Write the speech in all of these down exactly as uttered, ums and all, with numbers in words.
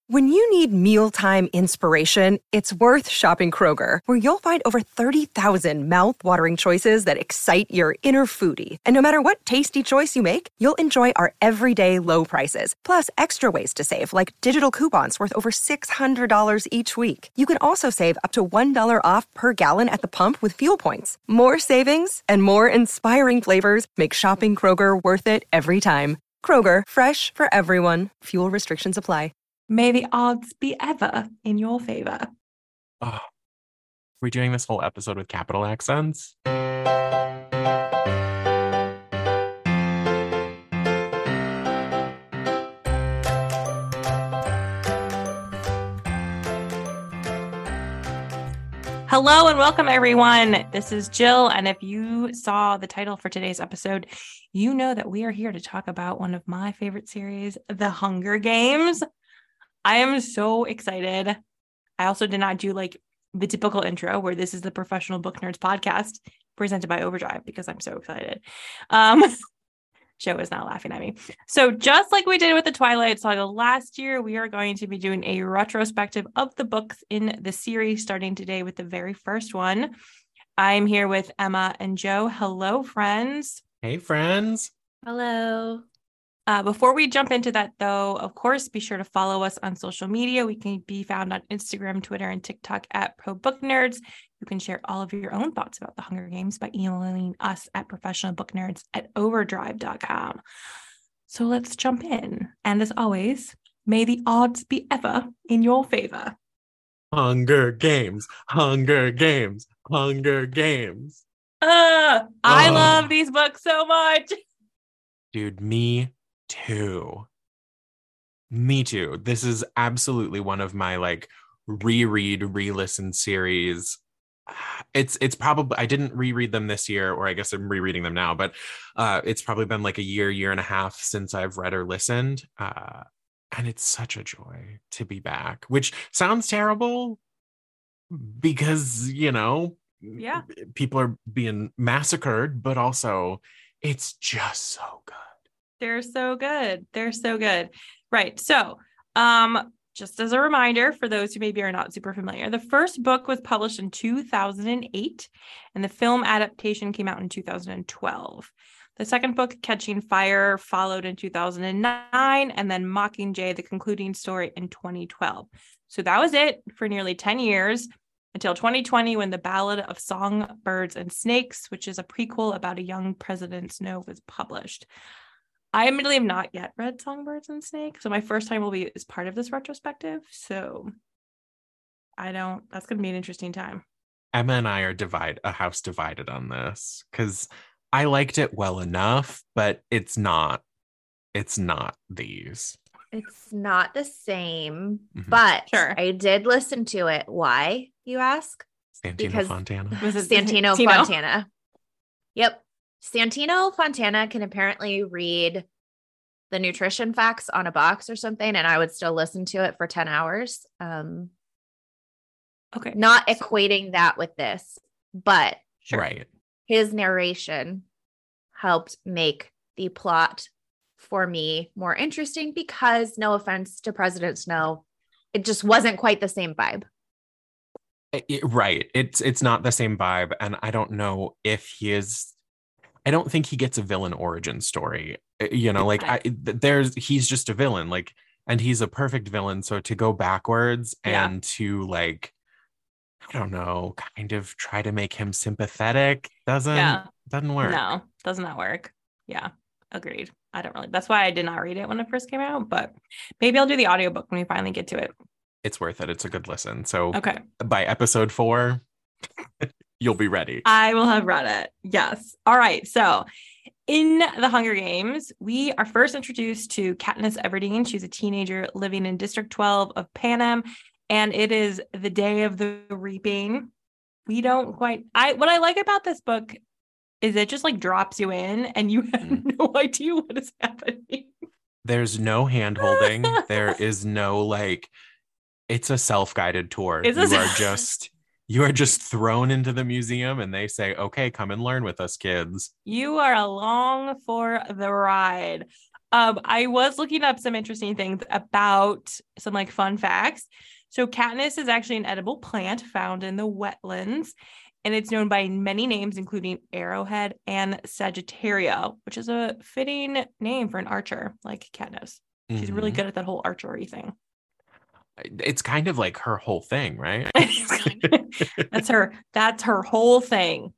When you need mealtime inspiration, it's worth shopping Kroger, where you'll find over thirty thousand mouth-watering choices that excite your inner foodie. And no matter what tasty choice you make, you'll enjoy our everyday low prices, plus extra ways to save, like digital coupons worth over six hundred dollars each week. You can also save up to one dollar off per gallon at the pump with fuel points. More savings and more inspiring flavors make shopping Kroger worth it every time. Kroger, fresh for everyone. Fuel restrictions apply. May the odds be ever in your favor. Oh, are we doing this whole episode with capital accents? Hello and welcome, everyone. This is Jill, and if you saw the title for today's episode, you know that we are here to talk about one of my favorite series, The Hunger Games. I am so excited. I also did not do like the typical intro where this is the Professional Book Nerds podcast presented by Overdrive because I'm so excited. Um, Joe is not laughing at me. So just like we did with the Twilight Saga last year, we are going to be doing a retrospective of the books in the series, starting today with the very first one. I'm here with Emma and Joe. Hello, friends. Hey, friends. Hello. Uh, before we jump into that, though, of course, be sure to follow us on social media. We can be found on Instagram, Twitter, and TikTok at Pro Book Nerds. You can share all of your own thoughts about the Hunger Games by emailing us at professionalbooknerds at overdrive dot com. So let's jump in. And as always, may the odds be ever in your favor. Hunger Games, Hunger Games, Hunger Games. Uh, I Oh. love these books so much. Dude, me too. Me too. This is absolutely one of my like reread, re-listen series. It's it's probably, I didn't reread them this year, or I guess I'm rereading them now, but uh, it's probably been like a year, year and a half since I've read or listened. Uh, and it's such a joy to be back, which sounds terrible because, you know, Yeah. people are being massacred, but also it's just so good. They're so good. They're so good. Right. So, um, just as a reminder for those who maybe are not super familiar, the first book was published in two thousand eight, and the film adaptation came out in two thousand twelve. The second book, Catching Fire, followed in two thousand nine, and then Mockingjay, the concluding story, in twenty twelve. So that was it for nearly ten years until twenty twenty, when The Ballad of Songbirds and Snakes, which is a prequel about a young President Snow, was published. I admittedly have not yet read Songbirds and Snakes, so my first time will be as part of this retrospective. So I don't, that's going to be an interesting time. Emma and I are divide a house divided on this because I liked it well enough, but it's not, it's not these. It's not the same, Mhm. but Sure. I did listen to it. Why, you ask? Santino Because- Fontana. Was it Santino Tino? Fontana. Yep. Santino Fontana can apparently read the nutrition facts on a box or something, and I would still listen to it for ten hours. Um, Okay. not equating that with this, but Sure. Right. his narration helped make the plot for me more interesting because, no offense to President Snow, it just wasn't quite the same vibe. It- it- right. It's it's not the same vibe, and I don't know if he is. I don't think he gets a villain origin story. Uh, You know, like I, th- there's he's just a villain, like, and he's a perfect villain. So to go backwards Yeah. and to like, I don't know, kind of try to make him sympathetic doesn't Yeah. doesn't work. No, does not work. Yeah, agreed. I don't really, that's why I did not read it when it first came out, but maybe I'll do the audiobook when we finally get to it. It's worth it. It's a good listen. So Okay. by episode four, you'll be ready. I will have read it. Yes. All right. So in The Hunger Games, we are first introduced to Katniss Everdeen. She's a teenager living in District twelve of Panem, and it is the day of the reaping. We don't quite, I, what I like about this book is it just like drops you in and you have Mm. no idea what is happening. There's no hand holding. There is no like, it's a self-guided tour. It's a you are self- just you are just thrown into the museum and they say, okay, come and learn with us, kids. You are along for the ride. Um, I was looking up some interesting things about some like fun facts. So Katniss is actually an edible plant found in the wetlands, and it's known by many names, including Arrowhead and Sagittaria, which is a fitting name for an archer like Katniss. She's mm-hmm. really good at that whole archery thing. It's kind of like her whole thing, right? That's her. That's her whole thing.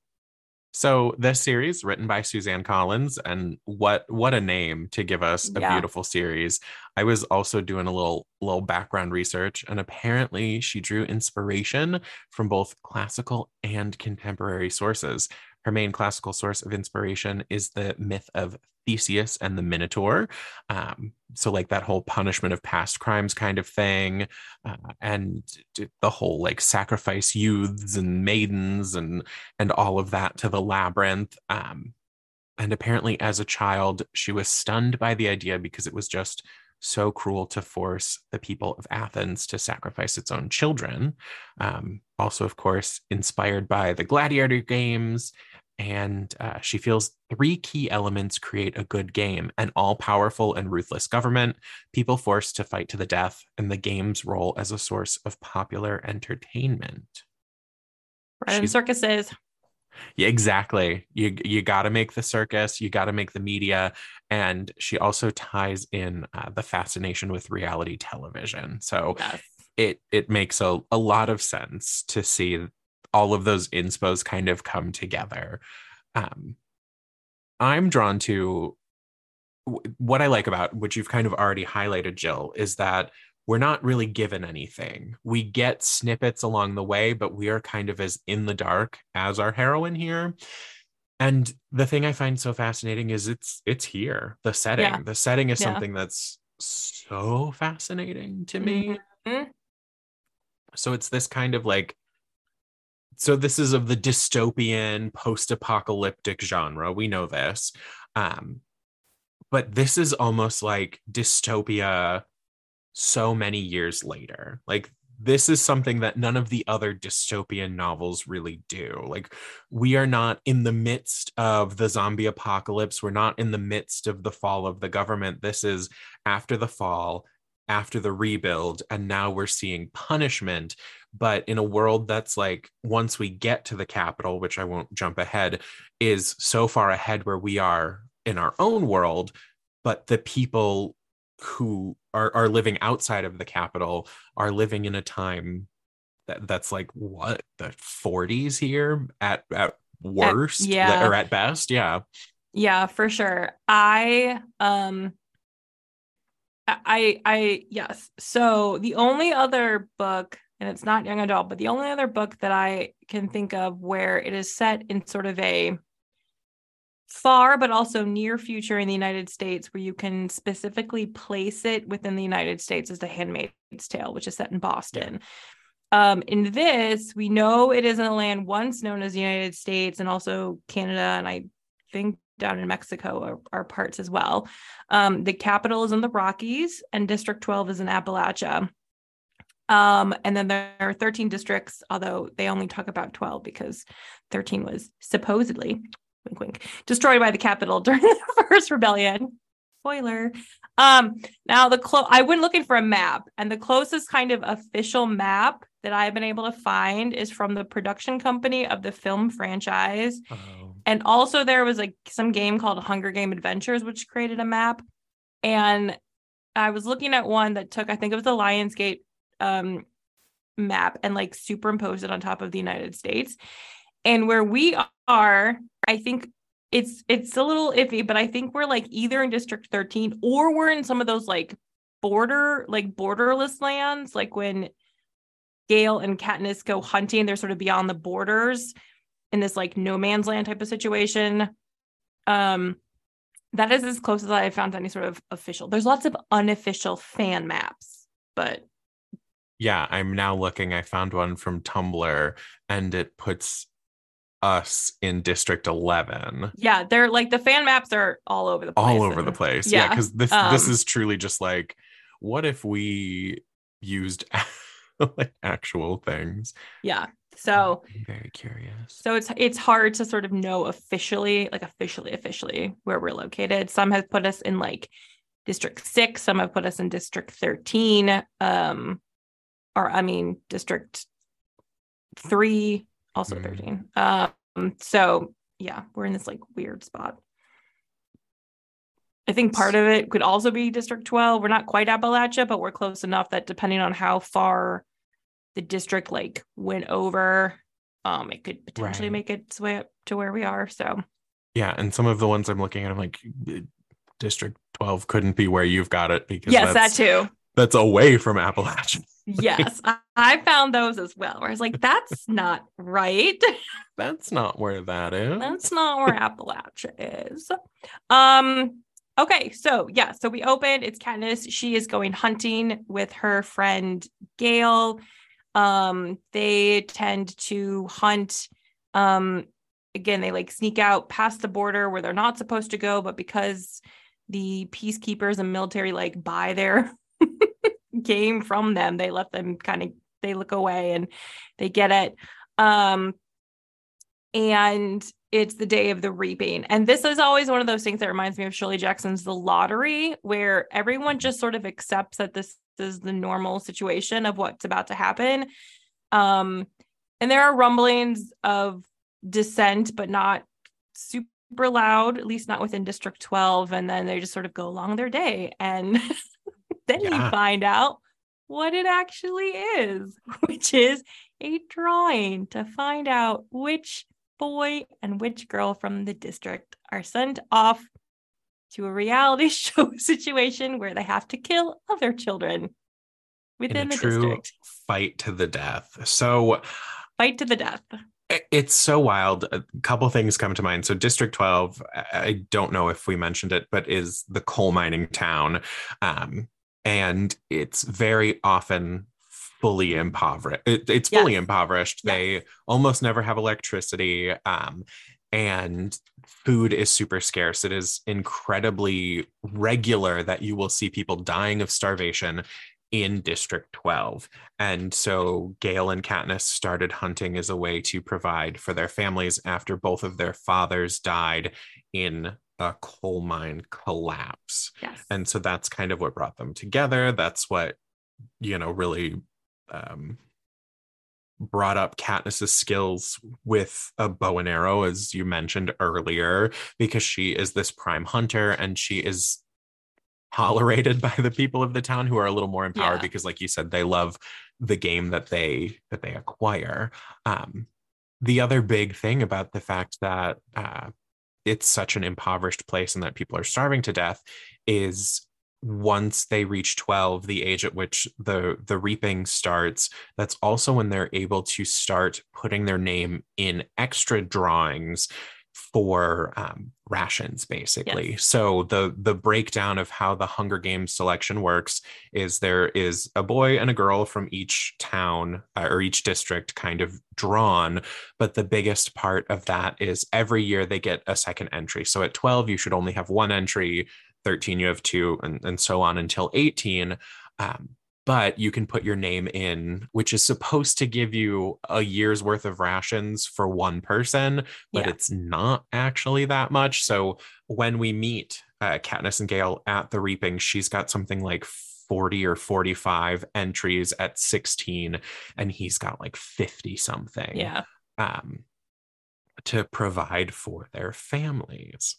So this series written by Suzanne Collins, and what what a name to give us a yeah. beautiful series. I was also doing a little little background research, and apparently she drew inspiration from both classical and contemporary sources. Her main classical source of inspiration is the myth of Theseus and the Minotaur. Um, so like that whole punishment of past crimes kind of thing. Uh, and the whole like sacrifice youths and maidens and, and all of that to the labyrinth. Um, and apparently as a child, she was stunned by the idea because it was just so cruel to force the people of Athens to sacrifice its own children. Um, also, of course, inspired by the gladiator games. And uh, she feels three key elements create a good game: an all-powerful and ruthless government, people forced to fight to the death, and the game's role as a source of popular entertainment. Right, and circuses. Yeah, exactly. You you got to make the circus, you got to make the media, and she also ties in uh, the fascination with reality television. So yes. it it makes a, a lot of sense to see all of those inspos kind of come together. Um, I'm drawn to w- what I like about, which you've kind of already highlighted, Jill, is that we're not really given anything. We get snippets along the way, but we are kind of as in the dark as our heroine here. And the thing I find so fascinating is it's it's here. The setting. Yeah. The setting is yeah. something that's so fascinating to me. Mm-hmm. So it's this kind of like, so this is of the dystopian, post-apocalyptic genre. We know this. Um, but this is almost like dystopia so many years later. Like, this is something that none of the other dystopian novels really do. Like, we are not in the midst of the zombie apocalypse. We're not in the midst of the fall of the government. This is after the fall, after the rebuild, and now we're seeing punishment. But in a world that's like, once we get to the capital, which I won't jump ahead, is so far ahead where we are in our own world, but the people who are, are living outside of the capital are living in a time that, that's like, what, the forties here at, at worst, at, yeah. or at best. Yeah. Yeah, for sure. I, um, I, I, yes. So the only other book, and it's not young adult, but the only other book that I can think of where it is set in sort of a far but also near future in the United States, where you can specifically place it within the United States, is The Handmaid's Tale, which is set in Boston. Yeah. Um, in this, we know it is in a land once known as the United States, and also Canada, and I think down in Mexico are, are parts as well. Um, the capital is in the Rockies, and District twelve is in Appalachia. Um, and then there are thirteen districts, although they only talk about twelve because thirteen was supposedly, wink, wink, destroyed by the Capitol during the first rebellion. Spoiler. Um, now the clo- I went looking for a map, and the closest kind of official map that I've been able to find is from the production company of the film franchise. Uh-oh. And also there was like some game called Hunger Game Adventures, which created a map. And I was looking at one that took, I think it was the Lionsgate um, map, and like superimposed it on top of the United States. And where we are, I think it's it's a little iffy, but I think we're like either in District thirteen or we're in some of those like border, like borderless lands, like when Gale and Katniss go hunting, they're sort of beyond the borders in this like no man's land type of situation. Um, that is as close as I found to any sort of official. There's lots of unofficial fan maps, but yeah, I'm now looking. I found one from Tumblr, and it puts us in District eleven. Yeah, they're like, the fan maps are all over the place. All over and, the place. Yeah, because yeah, this um, this is truly just like, what if we used like actual things? Yeah. So I'm very curious. So it's it's hard to sort of know officially, like officially, officially where we're located. Some have put us in like District six. Some have put us in District thirteen. Um, or I mean, District three, also Mm. thirteen. Um, so yeah, we're in this like weird spot. I think part of it could also be District twelve. We're not quite Appalachia, but we're close enough that depending on how far the district like went over, um, it could potentially Right. make its way up to where we are. So Yeah, and some of the ones I'm looking at, I'm like, District twelve couldn't be where you've got it because yes, that that's, too. that's away from Appalachia. Yes, I, I found those as well. Where I was like, that's not right. That's not where that is. That's not where Appalachia is. Um. Okay, so yeah, so we opened. It's Katniss. She is going hunting with her friend Gale. Um, they tend to hunt. Um, again, they like sneak out past the border where they're not supposed to go, but because the peacekeepers and military like buy their game from them, they let them kind of they look away and they get it. Um, and it's the day of the reaping. And this is always one of those things that reminds me of Shirley Jackson's The Lottery, where everyone just sort of accepts that this is the normal situation of what's about to happen. Um, and there are rumblings of dissent, but not super loud, at least not within District twelve. And then they just sort of go along their day. And then Yeah. you find out what it actually is, which is a drawing to find out which boy and which girl from the district are sent off to a reality show situation where they have to kill other children within In a the true district. fight to the death. So Fight to the death. it- it's so wild. A couple things come to mind. So District twelve, I I don't know if we mentioned it, but is the coal mining town. Um, and it's very often fully impoverished. It, it's fully Yes. impoverished. Yes. They almost never have electricity. Um, and food is super scarce. It is incredibly regular that you will see people dying of starvation in District twelve. And so Gale and Katniss started hunting as a way to provide for their families after both of their fathers died in a coal mine collapse. Yes. And so that's kind of what brought them together. That's what, you know, really um, brought up Katniss's skills with a bow and arrow, as you mentioned earlier, because she is this prime hunter and she is tolerated by the people of the town who are a little more empowered Yeah. because, like you said, they love the game that they that they acquire. Um, the other big thing about the fact that uh, it's such an impoverished place and that people are starving to death is once they reach twelve, the age at which the the reaping starts, that's also when they're able to start putting their name in extra drawings for um, rations, basically. Yes. So the the breakdown of how the Hunger Games selection works is there is a boy and a girl from each town uh, or each district kind of drawn, but the biggest part of that is every year they get a second entry. So at twelve, you should only have one entry, thirteen, you have two, and, and so on until eighteen. Um, but you can put your name in, which is supposed to give you a year's worth of rations for one person, but Yeah. it's not actually that much. So when we meet uh, Katniss and Gale at the reaping, she's got something like forty or forty-five entries at sixteen, and he's got like fifty something. Yeah. Um, to provide for their families.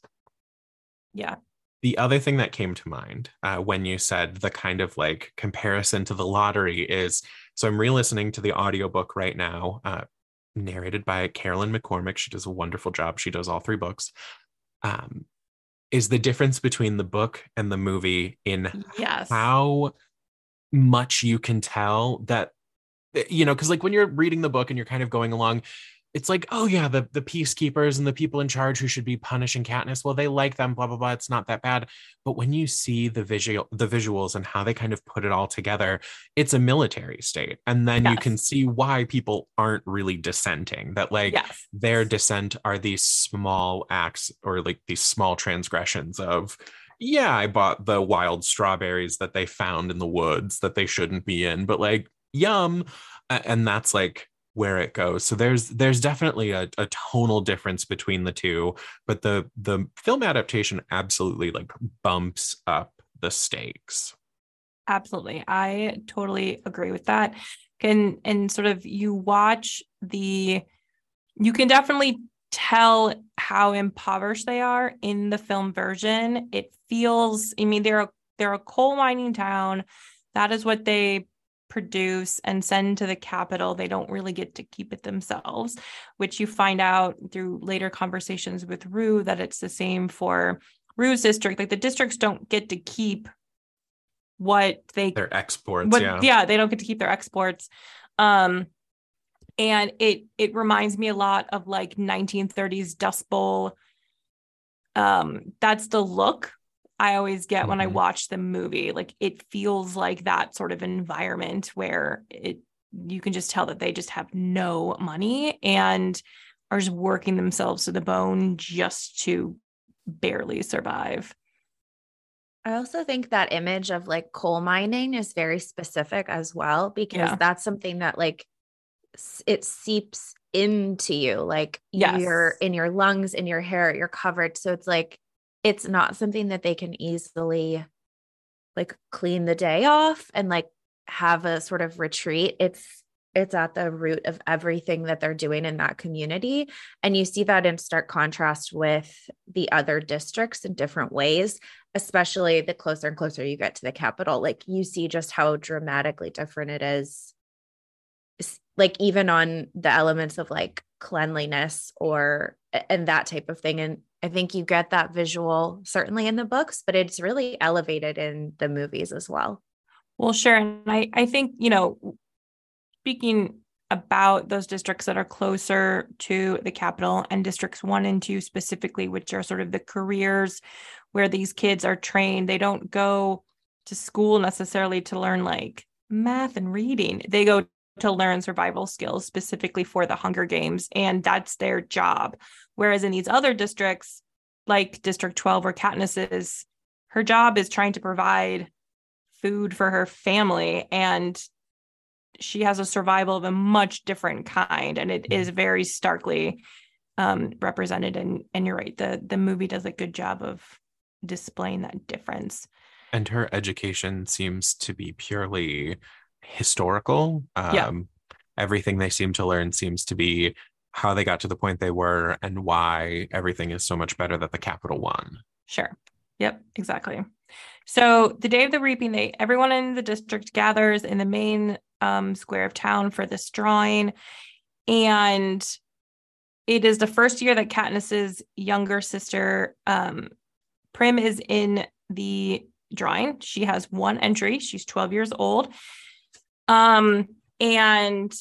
Yeah. The other thing that came to mind uh, when you said the kind of like comparison to the lottery is, so I'm re-listening to the audiobook right now, uh, narrated by Carolyn McCormick. She does a wonderful job. She does all three books. Um, is the difference between the book and the movie in Yes. how much you can tell that, you know, because like when you're reading the book and you're kind of going along, it's like, oh yeah, the, the peacekeepers and the people in charge who should be punishing Katniss, well, they like them, blah, blah, blah. It's not that bad. But when you see the visual, the visuals and how they kind of put it all together, it's a military state. And then you Yes. can see why people aren't really dissenting, that like Yes. their dissent are these small acts or like these small transgressions of, yeah, I bought the wild strawberries that they found in the woods that they shouldn't be in, but like, yum. A- And that's like where it goes. So there's there's definitely a, a tonal difference between the two, but the the film adaptation absolutely like bumps up the stakes. Absolutely. I totally agree with that. Can and sort of you watch the you can definitely tell how impoverished they are in the film version. It feels, I mean, they're a, they're a coal mining town. That is what they produce and send to the capital. They don't really get to keep it themselves, which you find out through later conversations with Rue that it's the same for Rue's district. Like the districts don't get to keep what they their exports. what, yeah. Yeah, they don't get to keep their exports. Um, and it it reminds me a lot of like nineteen thirties Dust Bowl. Um, that's the look I always get when mm-hmm. I watch the movie. Like it feels like that sort of environment where it you can just tell that they just have no money and are just working themselves to the bone just to barely survive. I also think that image of like coal mining is very specific as well, because yeah. that's something that like it seeps into you, like yes. you're in your lungs, in your hair, you're covered. So it's like, it's not something that they can easily like clean the day off and like have a sort of retreat. It's, it's at the root of everything that they're doing in that community. And you see that in stark contrast with the other districts in different ways, especially the closer and closer you get to the capital. Like you see just how dramatically different it is. Like even on the elements of like cleanliness or, and that type of thing. And I think you get that visual certainly in the books, but it's really elevated in the movies as well. Well, sure. And I, I think, you know, speaking about those districts that are closer to the capital and districts one and two specifically, which are sort of the careers where these kids are trained, they don't go to school necessarily to learn like math and reading. They go to learn survival skills specifically for the Hunger Games, and that's their job. Whereas in these other districts, like District twelve where Katniss is, her job is trying to provide food for her family, and she has a survival of a much different kind, and it is very starkly um, represented. And and you're right, the the movie does a good job of displaying that difference. And her education seems to be purely historical. Um, yeah. Everything they seem to learn seems to be how they got to the point they were and why everything is so much better that the capital won. Sure. Yep, exactly. So the day of the reaping, they everyone in the district gathers in the main um, square of town for this drawing. And it is the first year that Katniss's younger sister, um, Prim, is in the drawing. She has one entry. She's twelve years old. Um, and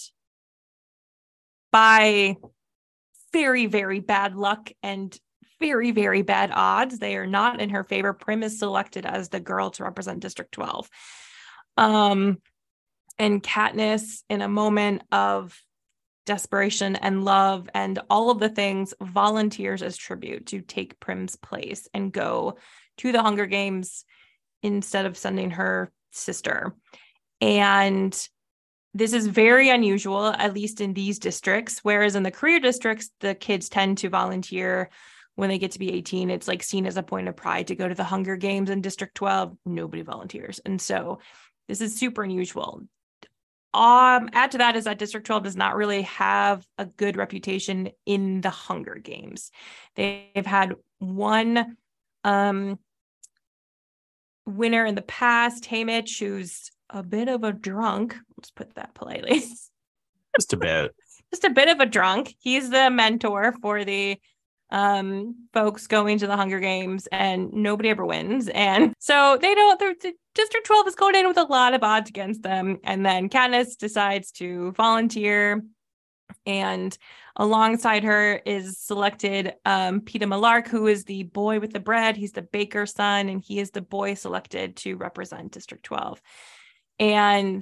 by very, very bad luck and very, very bad odds, they are not in her favor. Prim is selected as the girl to represent District twelve. Um, and Katniss, in a moment of desperation and love and all of the things, volunteers as tribute to take Prim's place and go to the Hunger Games instead of sending her sister. And this is very unusual, at least in these districts, whereas in the career districts, the kids tend to volunteer when they get to be eighteen. It's like seen as a point of pride to go to the Hunger Games. In District twelve, nobody volunteers. And so this is super unusual. Um, add to that is that District twelve does not really have a good reputation in the Hunger Games. They've had one um, winner in the past, Haymitch, who's a bit of a drunk. Let's put that politely. Just a bit. Just a bit of a drunk. He's the mentor for the um, folks going to the Hunger Games, and nobody ever wins. And so they don't, the District twelve is going in with a lot of odds against them. And then Katniss decides to volunteer, and alongside her is selected um, Peeta Mellark, who is the boy with the bread. He's the baker's son, and he is the boy selected to represent District twelve. And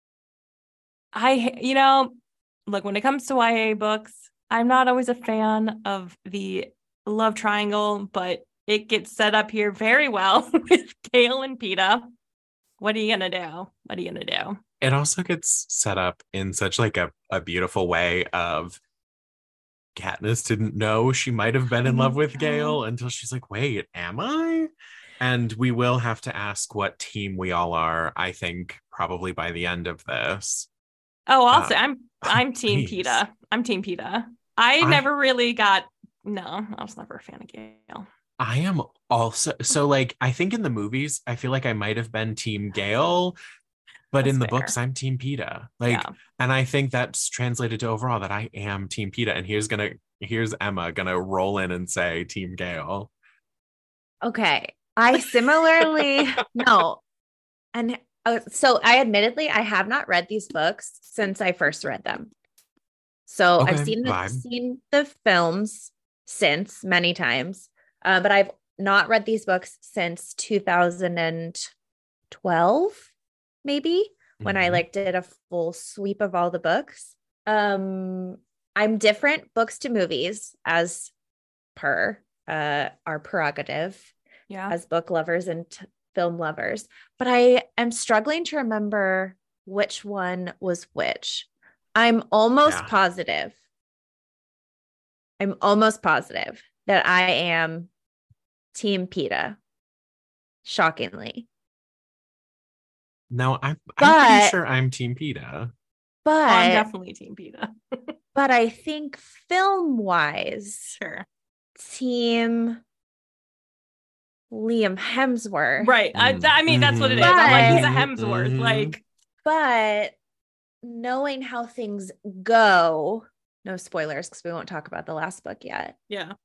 I, you know, look, when it comes to Y A books, I'm not always a fan of the love triangle, but it gets set up here very well with Gale and Peeta. What are you going to do? What are you going to do? It also gets set up in such like a, a beautiful way of Katniss didn't know she might have been in love with Gale until she's like, wait, am I? And we will have to ask what team we all are, I think, probably by the end of this. Oh, also, uh, I'm oh, I'm Team please. Peeta. I'm Team Peeta. I, I never really got, no, I was never a fan of Gale. I am also, so like, I think in the movies, I feel like I might have been Team Gale, but That's in the fair. books, I'm Team Peeta. Like, yeah. And I think that's translated to overall that I am Team Peeta. And here's gonna, here's Emma gonna roll in and say Team Gale. Okay. I similarly, no. And uh, so I admittedly, I have not read these books since I first read them. So okay, I've seen the, seen the films since many times, uh, but I've not read these books since two thousand twelve, maybe, mm-hmm. when I like did a full sweep of all the books. Um, I'm different books to movies as per uh, our prerogative yeah. as book lovers and t- film lovers, but I am struggling to remember which one was which. I'm almost yeah. positive. I'm almost positive that I am Team Peeta. Shockingly. No, I'm, but, I'm pretty sure I'm Team Peeta. But well, I'm definitely Team Peeta. But I think film-wise, sure, Team Liam Hemsworth. Right. I, I mean, that's what it is. But, I'm like, he's a Hemsworth. Mm-hmm. Like, but knowing how things go, no spoilers because we won't talk about the last book yet. Yeah.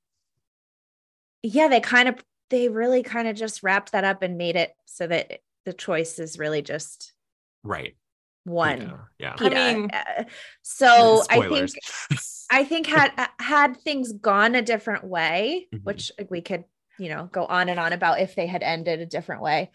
Yeah, they kind of, they really kind of just wrapped that up and made it so that the choice is really just right. one. Peeta. Yeah. Peeta. I mean, uh, so spoilers. I think, I think had, had things gone a different way, mm-hmm. which we could, you know, go on and on about if they had ended a different way.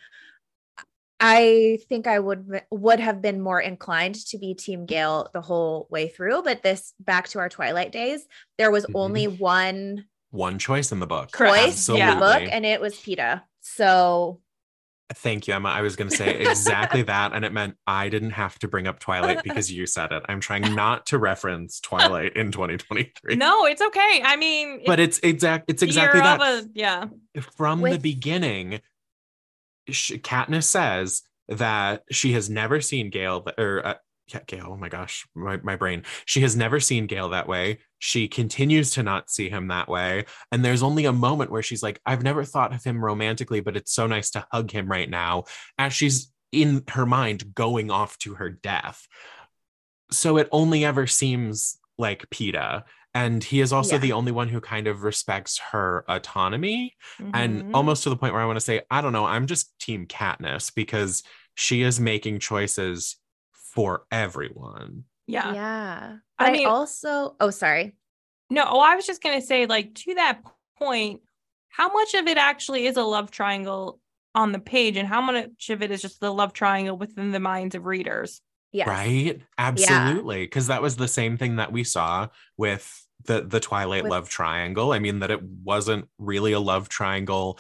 I think I would would have been more inclined to be Team Gale the whole way through. But this, back to our Twilight days, there was mm-hmm. only one one choice in the book. Choice in the book, and it was Peeta. So thank you, Emma. I was going to say exactly that, and it meant I didn't have to bring up Twilight because you said it. I'm trying not to reference Twilight in twenty twenty-three. No, it's okay. I mean, but it's exact. It's exactly that. A, yeah. From With- the beginning, she, Katniss says that she has never seen Gale or uh, yeah, Gale. Oh my gosh, my, my brain. She has never seen Gale that way. She continues to not see him that way. And there's only a moment where she's like, I've never thought of him romantically, but it's so nice to hug him right now, as she's in her mind going off to her death. So it only ever seems like Peeta. And he is also yeah. the only one who kind of respects her autonomy. Mm-hmm. And almost to the point where I want to say, I don't know, I'm just Team Katniss because she is making choices for everyone. Yeah. Yeah. I, I mean, also, oh, sorry. No, oh, I was just going to say, like, to that point, how much of it actually is a love triangle on the page and how much of it is just the love triangle within the minds of readers? Yes. Right? Absolutely. Because yeah. that was the same thing that we saw with the, the Twilight with- love triangle. I mean, that it wasn't really a love triangle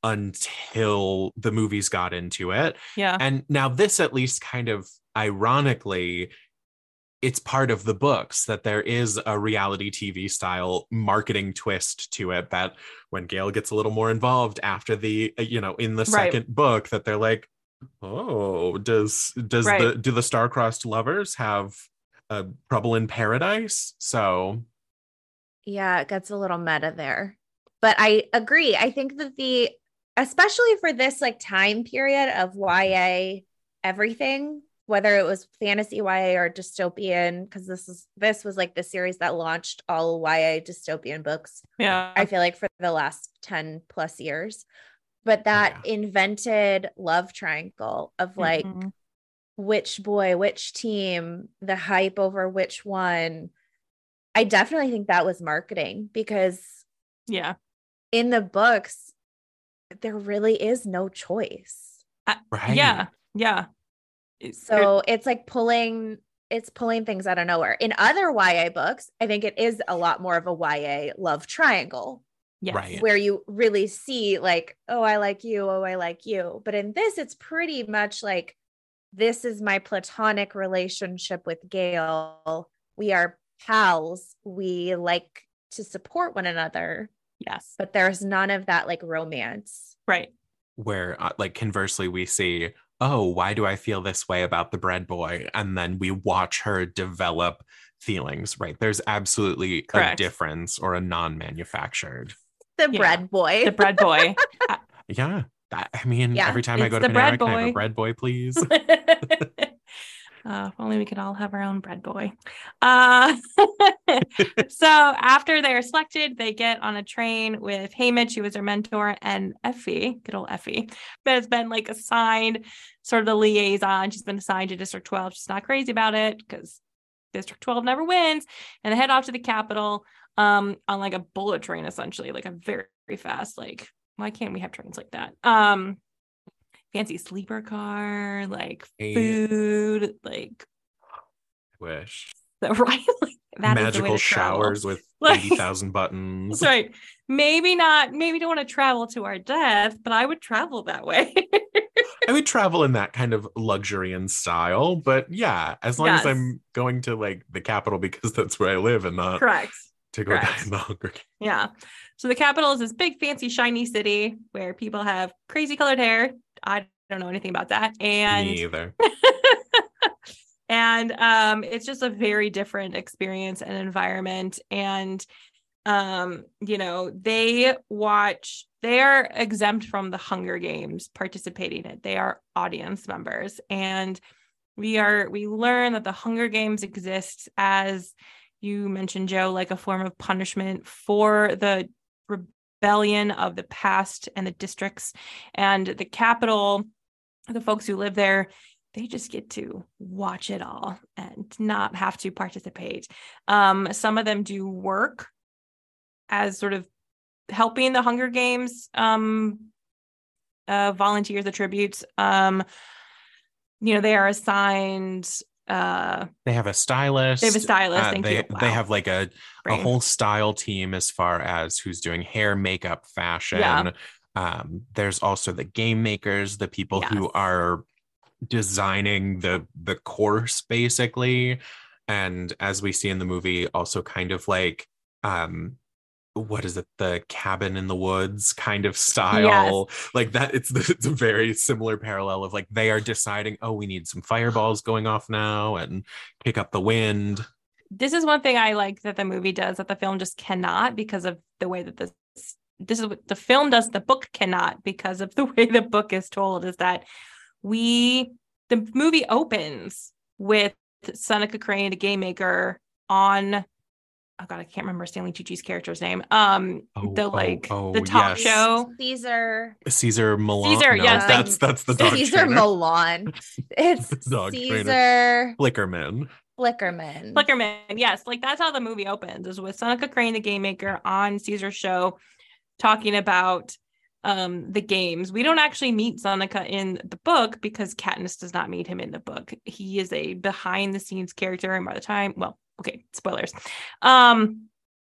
until the movies got into it. Yeah. And now this at least kind of ironically, it's part of the books that there is a reality T V style marketing twist to it, that when Gale gets a little more involved after the, you know, in the right. second book, that they're like, oh, does does right. the do the star-crossed lovers have uh, trouble in paradise? So yeah, it gets a little meta there. But I agree. I think that the, especially for this like time period of Y A everything, whether it was fantasy Y A or dystopian, because this is this was like the series that launched all Y A dystopian books. Yeah, I feel like for the last ten plus years. But that yeah. invented love triangle of like mm-hmm. which boy, which team, the hype over which one. I definitely think that was marketing because yeah, in the books, there really is no choice. Uh, right. Yeah. Yeah. So it's like pulling, it's pulling things out of nowhere. In other Y A books, I think it is a lot more of a Y A love triangle. Yes. Right. Where you really see like, oh, I like you. Oh, I like you. But in this, it's pretty much like, this is my platonic relationship with Gale. We are pals. We like to support one another. Yes. But there's none of that like romance. Right. where uh, like conversely we see, oh, why do I feel this way about the bread boy? And then we watch her develop feelings, right? There's absolutely Correct. a difference, or a non-manufactured. The yeah. bread boy. The bread boy. yeah. I mean, yeah. every time it's I go to Panera, can I have a bread boy, please? Uh, if only we could all have our own bread boy. Uh, so after they're selected, they get on a train with Haymitch, who was their mentor, and Effie, good old Effie, that has been like assigned sort of the liaison. She's been assigned to District twelve. She's not crazy about it because District twelve never wins. And they head off to the Capitol um, on like a bullet train, essentially, like a very, very fast, like, why can't we have trains like that? Um, fancy sleeper car, like food, like I wish. Right? Like, that magical showers with like, eighty thousand buttons. That's right. Maybe not, maybe don't want to travel to our death, but I would travel that way. I would travel in that kind of luxury and style, but yeah, as long yes. as I'm going to like the Capitol because that's where I live and not Correct. to go Correct. die in the Hunger Games. Yeah. So the Capitol is this big, fancy, shiny city where people have crazy colored hair. I don't know anything about that. And me either. and um, it's just a very different experience and environment. And, um, you know, they watch, they are exempt from the Hunger Games participating in it. They are audience members. And we are, we learn that the Hunger Games exists as you mentioned, Joe, like a form of punishment for the rebellion of the past and the districts, and the Capitol, the folks who live there, they just get to watch it all and not have to participate. Um, some of them do work as sort of helping the Hunger Games um, uh, volunteers, the tributes. Um, you know, they are assigned Uh, they have a stylist. They have a stylist. Uh, thank they, you. Wow. They have like a, a whole style team as far as who's doing hair, makeup, fashion. Yeah. Um, there's also the game makers, the people yes. who are designing the the course basically. And as we see in the movie, also kind of like um what is it, the cabin in the woods kind of style. Yes. Like that, it's, it's a very similar parallel of like they are deciding, oh, we need some fireballs going off now and pick up the wind. This is one thing I like that the movie does that the film just cannot, because of the way that this this is what the film does, the book cannot, because of the way the book is told, is that we the movie opens with Seneca Crane, the game maker, on oh god, I can't remember Stanley Tucci's character's name. Um, oh, the like oh, oh, the talk yes. show. Caesar. Caesar Milan. Caesar, no, yes. That's that's the dog Caesar trainer. Milan. It's dog Caesar Flickerman. Flickerman. Flickerman. Yes, like that's how the movie opens, is with Seneca Crane, the game maker, on Caesar's show, talking about um the games. We don't actually meet Seneca in the book because Katniss does not meet him in the book. He is a behind the scenes character, and by the time, well, okay, spoilers. Um,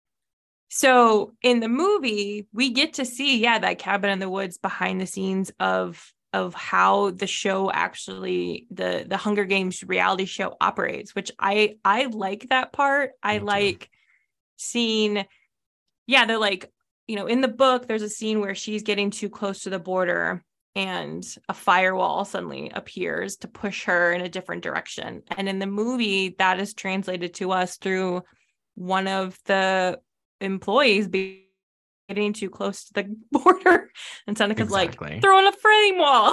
so in the movie, we get to see, yeah, that cabin in the woods behind the scenes of of how the show actually, the the Hunger Games reality show operates, which I I like that part. I like seeing, yeah, they're like, you know, in the book, there's a scene where she's getting too close to the border and a firewall suddenly appears to push her in a different direction. And in the movie, that is translated to us through one of the employees being getting too close to the border. And Seneca's exactly. like, throw in a frame wall.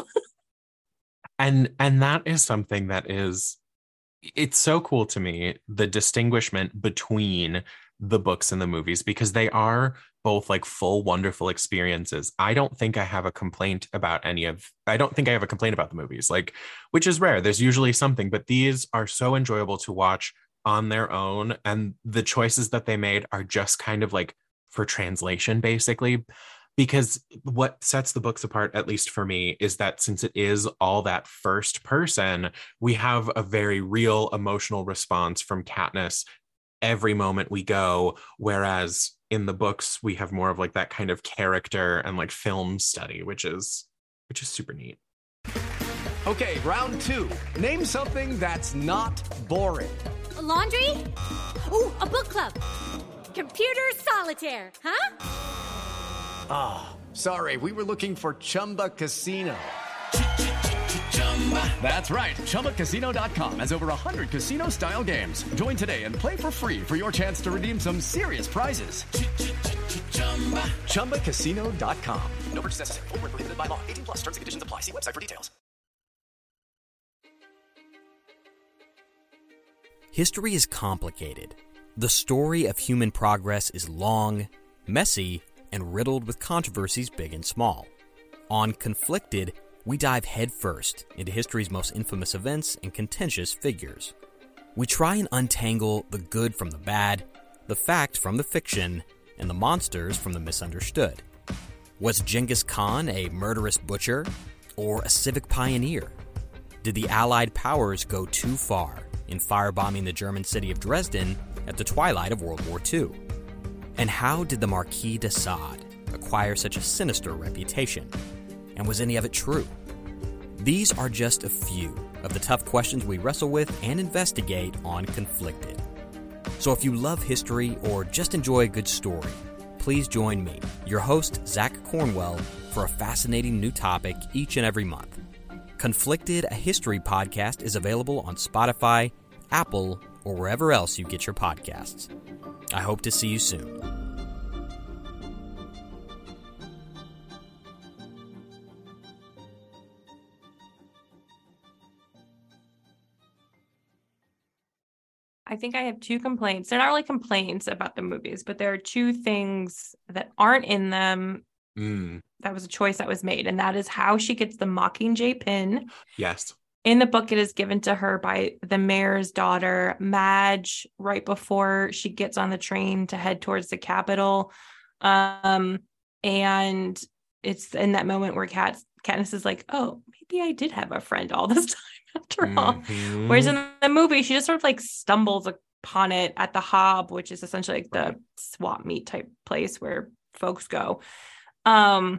and and that is something that is, it's so cool to me, the distinguishment between the books and the movies, because they are both like full wonderful experiences. I don't think I have a complaint about any of I don't think I have a complaint about the movies, like, which is rare. There's usually something, but these are so enjoyable to watch on their own, and the choices that they made are just kind of like for translation basically, because what sets the books apart, at least for me, is that since it is all that first person, we have a very real emotional response from Katniss every moment we go, whereas in the books we have more of like that kind of character and like film study, which is which is super neat. Okay, round two. Name something that's not boring. A laundry? Ooh, a book club. Computer solitaire, huh? Ah, oh, Sorry, we were looking for Chumba Casino. That's right. Chumba Casino dot com has over one hundred casino-style games. Join today and play for free for your chance to redeem some serious prizes. Chumba Casino dot com. No purchase necessary. Void where prohibited by law. eighteen plus. Terms and conditions apply. See website for details. History is complicated. The story of human progress is long, messy, and riddled with controversies big and small. On Conflicted, we dive headfirst into history's most infamous events and contentious figures. We try and untangle the good from the bad, the fact from the fiction, and the monsters from the misunderstood. Was Genghis Khan a murderous butcher or a civic pioneer? Did the Allied powers go too far in firebombing the German city of Dresden at the twilight of World War Two? And how did the Marquis de Sade acquire such a sinister reputation? And was any of it true? These are just a few of the tough questions we wrestle with and investigate on Conflicted. So if you love history or just enjoy a good story, please join me, your host, Zach Cornwell, for a fascinating new topic each and every month. Conflicted, a history podcast, is available on Spotify, Apple, or wherever else you get your podcasts. I hope to see you soon. I think I have two complaints. They're not really complaints about the movies, but there are two things that aren't in them. Mm. That was a choice that was made, and that is how she gets the Mockingjay pin. Yes. In the book, it is given to her by the mayor's daughter, Madge, right before she gets on the train to head towards the Capitol. Um, and it's in that moment where Kat, Katniss is like, oh, maybe I did have a friend all this time after mm-hmm. all. Whereas in the movie, she just sort of like stumbles upon it at the Hob, which is essentially like the swap meet type place where folks go. Um,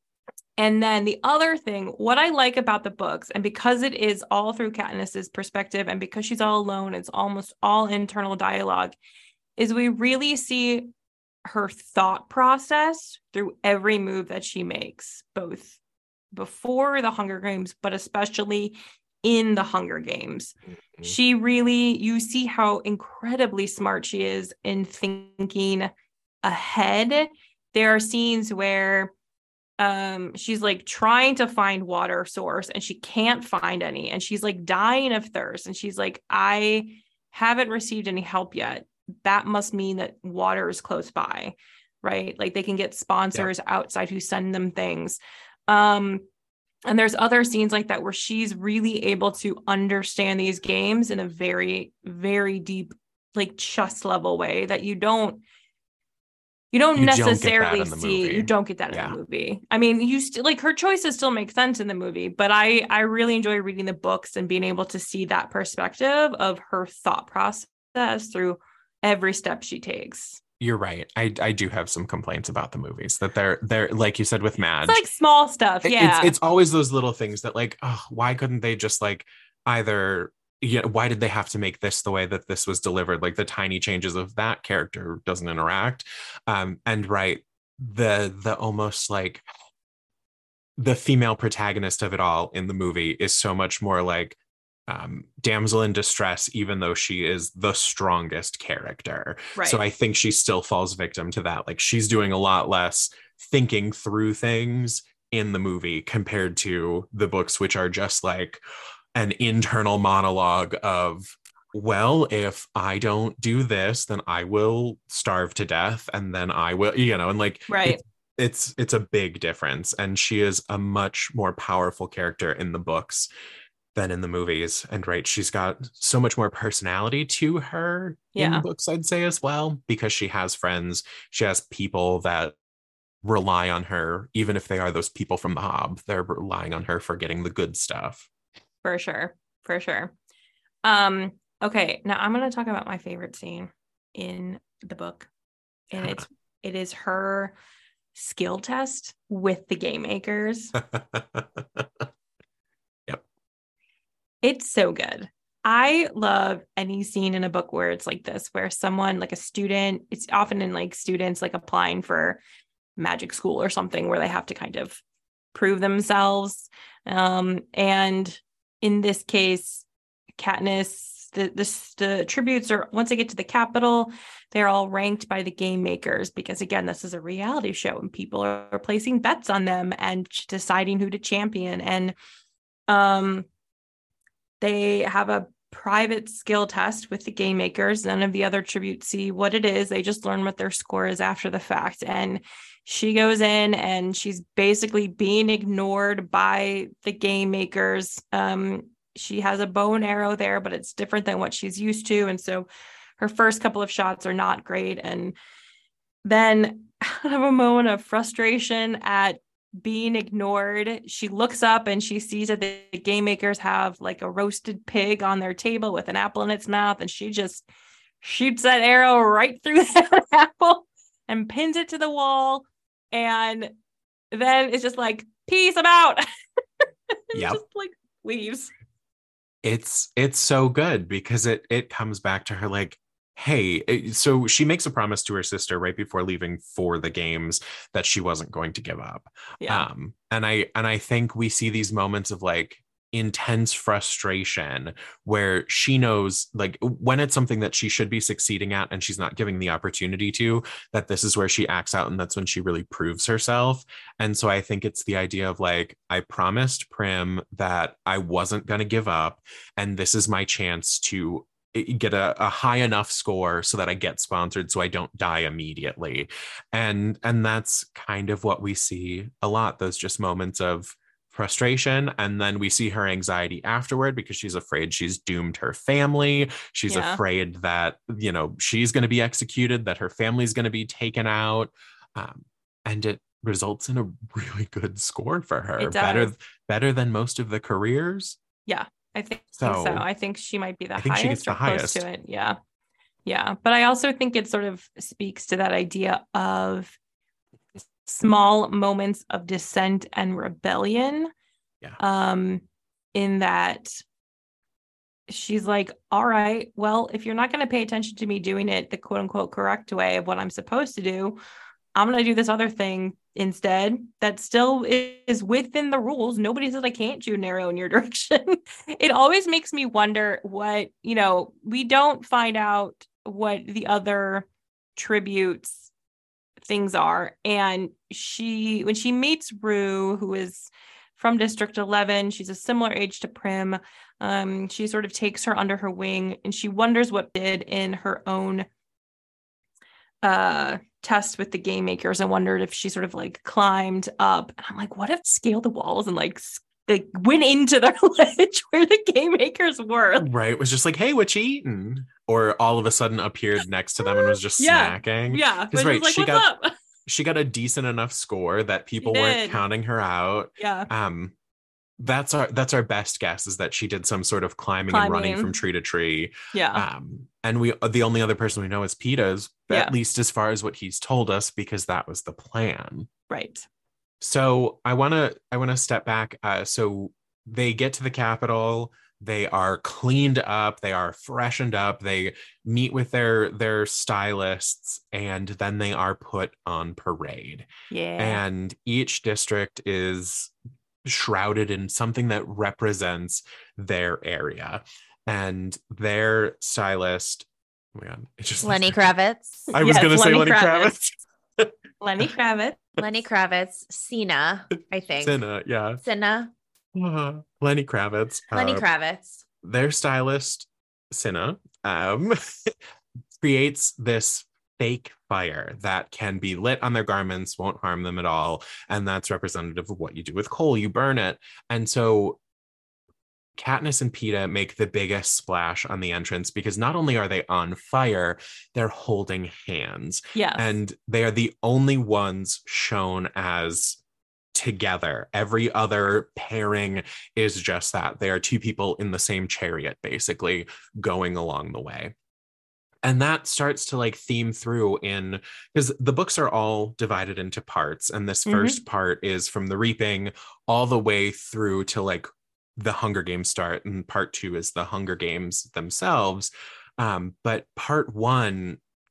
And then the other thing, what I like about the books, and because it is all through Katniss's perspective, and because she's all alone, it's almost all internal dialogue, is we really see her thought process through every move that she makes, both before the Hunger Games, but especially in the Hunger Games. Mm-hmm. She really, you see how incredibly smart she is in thinking ahead. There are scenes where Um, she's like trying to find water source and she can't find any. And she's like dying of thirst. And she's like, I haven't received any help yet. That must mean that water is close by, right? Like they can get sponsors yeah. outside who send them things. Um, and there's other scenes like that where she's really able to understand these games in a very, very deep, like chess level way that you don't, You don't you necessarily don't see, movie. you don't get that yeah. in the movie. I mean, you still like her choices still make sense in the movie, but I, I really enjoy reading the books and being able to see that perspective of her thought process through every step she takes. You're right. I I do have some complaints about the movies that they're, they're like you said with Madge. It's like small stuff. Yeah. It's, it's always those little things that like, oh, why couldn't they just like either, you know, why did they have to make this the way that this was delivered? Like the tiny changes of that character doesn't interact. Um, and right, the the almost like the female protagonist of it all in the movie is so much more like um, damsel in distress, even though she is the strongest character. Right. So I think she still falls victim to that. Like she's doing a lot less thinking through things in the movie compared to the books, which are just like an internal monologue of, well, if I don't do this, then I will starve to death. And then I will, you know, and like, right. It's, it's, it's a big difference. And she is a much more powerful character in the books than in the movies. And right, she's got so much more personality to her yeah. in the books, I'd say as well, because she has friends, she has people that rely on her, even if they are those people from the Hob, they're relying on her for getting the good stuff. For sure. For sure. Um, okay. Now I'm going to talk about my favorite scene in the book. And it's, it is her skill test with the game makers. Yep. It's so good. I love any scene in a book where it's like this, where someone like a student, it's often in like students like applying for magic school or something where they have to kind of prove themselves. Um, and in this case, Katniss, the, the, the tributes are, once they get to the Capitol, they're all ranked by the game makers because, again, this is a reality show and people are placing bets on them and deciding who to champion. And um, they have a private skill test with the game makers. None of the other tributes see what it is. They just learn what their score is after the fact. And she goes in and she's basically being ignored by the game makers. Um, she has a bow and arrow there, but it's different than what she's used to. And so her first couple of shots are not great. And then out of a moment of frustration at being ignored, she looks up and she sees that the game makers have like a roasted pig on their table with an apple in its mouth, and she just shoots that arrow right through that apple and pins it to the wall, and then it's just like, peace, I'm out. Yeah, just like leaves. It's it's so good because it it comes back to her like, hey, so she makes a promise to her sister right before leaving for the games that she wasn't going to give up. Yeah. Um, and I and I think we see these moments of like intense frustration where she knows like when it's something that she should be succeeding at and she's not giving the opportunity to, that this is where she acts out and that's when she really proves herself. And so I think it's the idea of like, I promised Prim that I wasn't going to give up, and this is my chance to get a, a high enough score so that I get sponsored so I don't die immediately. And and that's kind of what we see a lot, those just moments of frustration. And then we see her anxiety afterward because she's afraid she's doomed her family. She's Yeah. afraid that, you know, she's going to be executed, that her family's going to be taken out. Um, and it results in a really good score for her. It does. Better, better than most of the careers. Yeah. I think So, so. I think she might be the I think highest she gets the or close highest. to it. Yeah. Yeah. But I also think it sort of speaks to that idea of small moments of dissent and rebellion. Yeah. Um, in that she's like, all right, well, if you're not going to pay attention to me doing it the quote unquote correct way of what I'm supposed to do, I'm going to do this other thing instead that still is within the rules. Nobody says I can't shoot an arrow in your direction. It always makes me wonder what, you know, we don't find out what the other tributes things are. And she, when she meets Rue, who is from District eleven, she's a similar age to Prim. Um, she sort of takes her under her wing and she wonders what did in her own uh test with the game makers. I wondered if she sort of like climbed up, and I'm like, what if scaled the walls and like like went into the ledge where the game makers were? Right. It was just like, hey, what you eating? Or all of a sudden appeared next to them and was just Yeah. snacking. Yeah. Because But right, like, she what's got up? she got a decent enough score that people She weren't did. counting her out. Yeah. Um, that's our that's our best guess, is that she did some sort of climbing, and running Climbing. from tree to tree. Yeah. Um, and we the only other person we know is Peta's, Yeah. at least as far as what he's told us, because that was the plan. Right. So I want to I want to step back. Uh, so they get to the Capitol. They are cleaned up. They are freshened up. They meet with their their stylists, and then they are put on parade. Yeah. And each district is shrouded in something that represents their area. And their stylist, oh my God, it just Lenny Kravitz. I was Yes, going to say Lenny Lenny Kravitz. Kravitz. Lenny Kravitz. Lenny Kravitz. Cena, I think. Cinna, yeah. Cinna. Uh, Lenny Kravitz. Lenny uh, Kravitz. Their stylist, Cinna, um, creates this fake fire that can be lit on their garments, won't harm them at all. And that's representative of what you do with coal. You burn it. And so Katniss and Peeta make the biggest splash on the entrance because not only are they on fire, they're holding hands. Yes. And they are the only ones shown as together. Every other pairing is just that. They are two people in the same chariot, basically, going along the way. And that starts to like theme through in, because the books are all divided into parts. And this Mhm. first part is from the Reaping all the way through to like the Hunger Games start. And part two is the Hunger Games themselves. Um, but part one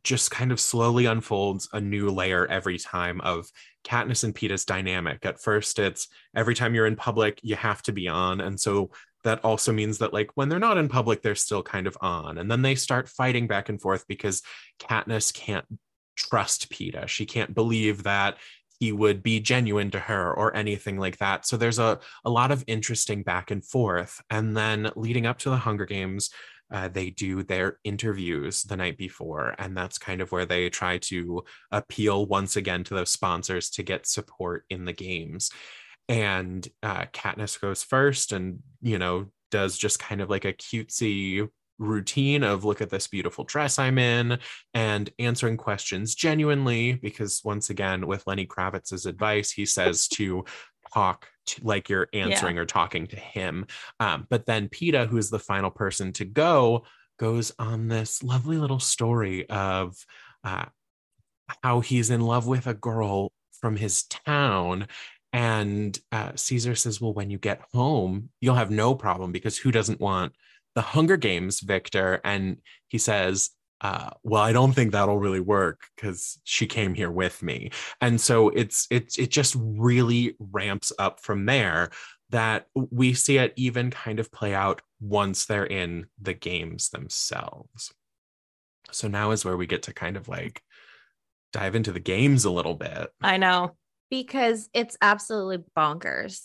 just kind of slowly unfolds a new layer every time of Katniss and Peeta's dynamic. At first, it's every time you're in public, you have to be on. And so that also means that like when they're not in public, they're still kind of on. And then they start fighting back and forth because Katniss can't trust Peeta. She can't believe that he would be genuine to her or anything like that. So there's a, a lot of interesting back and forth. And then leading up to the Hunger Games, Uh, they do their interviews the night before, and that's kind of where they try to appeal once again to those sponsors to get support in the games. And uh, Katniss goes first and, you know, does just kind of like a cutesy routine of look at this beautiful dress I'm in and answering questions genuinely, because once again, with Lenny Kravitz's advice, he says to talk to, like you're answering yeah. or talking to him. Um, but then Peeta, who is the final person to go, goes on this lovely little story of uh, how he's in love with a girl from his town. And uh, Caesar says, well, when you get home, you'll have no problem, because who doesn't want the Hunger Games victor? And he says, uh, well, I don't think that'll really work because she came here with me. And so it's it's it just really ramps up from there, that we see it even kind of play out once they're in the games themselves. So now is where we get to kind of like dive into the games a little bit. I know. Because it's absolutely bonkers.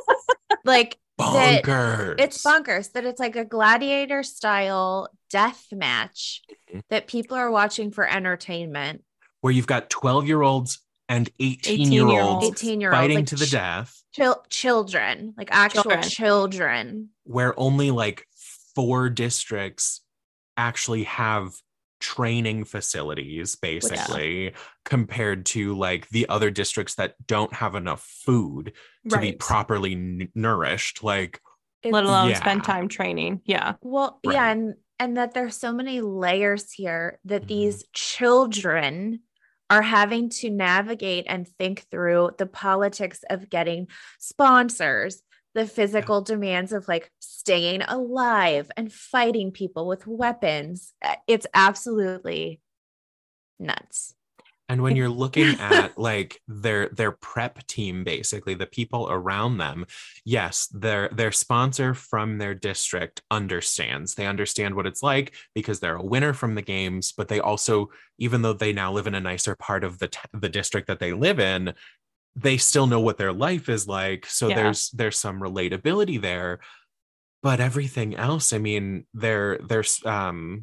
Like bonkers. That it's bonkers that it's like a gladiator style death match mm-hmm. that people are watching for entertainment. Where you've got twelve year olds and eighteen year olds eighteen year olds fighting like to the ch- death. Chil- children, like actual children. children. Where only like four districts actually have training facilities, basically, yeah. compared to like the other districts that don't have enough food to right. be properly n- nourished, like it's, let alone yeah. spend time training. Yeah. Well, right. yeah. And, and that there's so many layers here that mm-hmm. these children are having to navigate and think through the politics of getting sponsors, the physical yeah. demands of like staying alive and fighting people with weapons. It's absolutely nuts. And when you're looking at like their their prep team, basically the people around them, yes, their their sponsor from their district understands. They understand what it's like because they're a winner from the games, but they also, even though they now live in a nicer part of the t- the district that they live in, they still know what their life is like. So yeah. there's there's some relatability there. But everything else, I mean, there there's um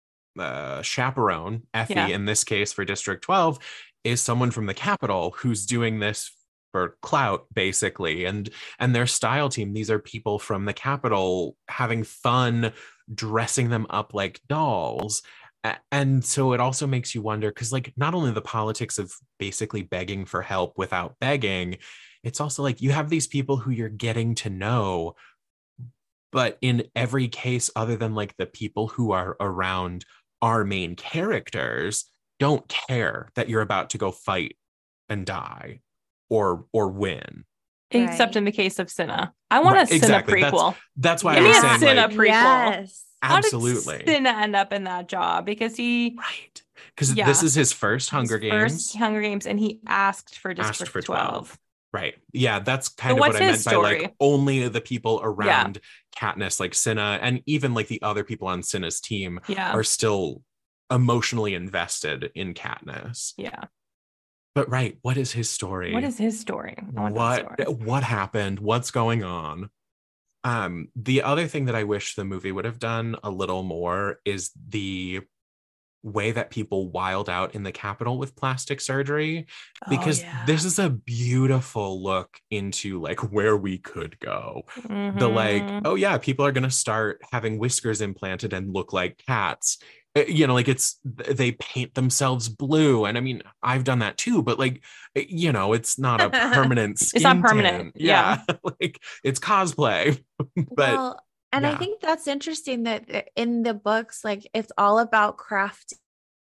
uh chaperone, Effie yeah. in this case for District twelve, is someone from the Capitol who's doing this for clout, basically. And and their style team, these are people from the Capitol having fun, dressing them up like dolls. And so it also makes you wonder, because like not only the politics of basically begging for help without begging, it's also like you have these people who you're getting to know, but in every case other than like the people who are around our main characters don't care that you're about to go fight and die or or win. Except right. in the case of Cinna. I want right, a Cinna exactly. prequel. That's, that's why Give I was me saying a Cinna like, prequel. Yes. Absolutely. How did Cinna end up in that job? Because he right because yeah. this is his first Hunger his Games. First Hunger Games, and he asked for District asked for twelve. twelve. Right. Yeah, that's kind so of what I meant story? by like only the people around yeah. Katniss, like Cinna, and even like the other people on Cinna's team yeah. are still emotionally invested in Katniss. Yeah. But right, what is his story? What is his story? What story. what happened? What's going on? Um, the other thing that I wish the movie would have done a little more is the way that people wild out in the Capitol with plastic surgery, because oh, yeah. this is a beautiful look into like where we could go. Mm-hmm. The like, oh yeah, people are going to start having whiskers implanted and look like cats. You know, like it's, they paint themselves blue. And I mean, I've done that too, but like, you know, it's not a permanent skin It's not permanent. Tint. Yeah. yeah. Like it's cosplay. But well, and yeah. I think that's interesting that in the books, like it's all about crafting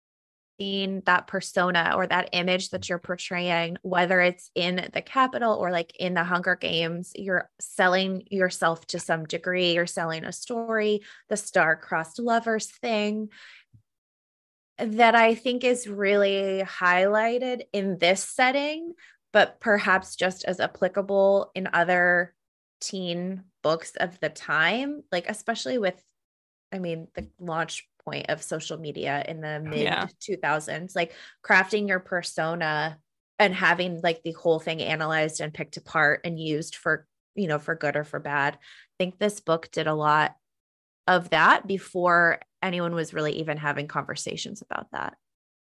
that persona or that image that you're portraying, whether it's in the Capitol or like in the Hunger Games. You're selling yourself to some degree. You're selling a story, the star-crossed lovers thing. that I think is really highlighted in this setting, but perhaps just as applicable in other teen books of the time, like especially with, I mean, the launch point of social media in the mid Yeah. two thousands, like crafting your persona and having like the whole thing analyzed and picked apart and used for, you know, for good or for bad. I think this book did a lot of that before anyone was really even having conversations about that.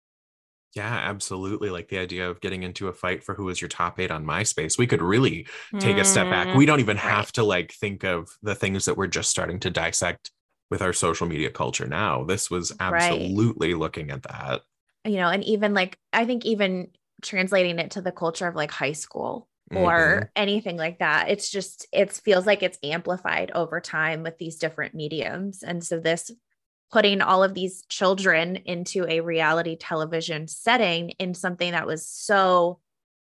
Yeah, absolutely. Like the idea of getting into a fight for who was your top eight on MySpace. We could really take a step back. We don't even have Right. to like think of the things that we're just starting to dissect with our social media culture now. This was absolutely right. looking at that. You know, and even like, I think even translating it to the culture of like high school or mm-hmm. anything like that. It's just, it feels like it's amplified over time with these different mediums. And so this putting all of these children into a reality television setting in something that was so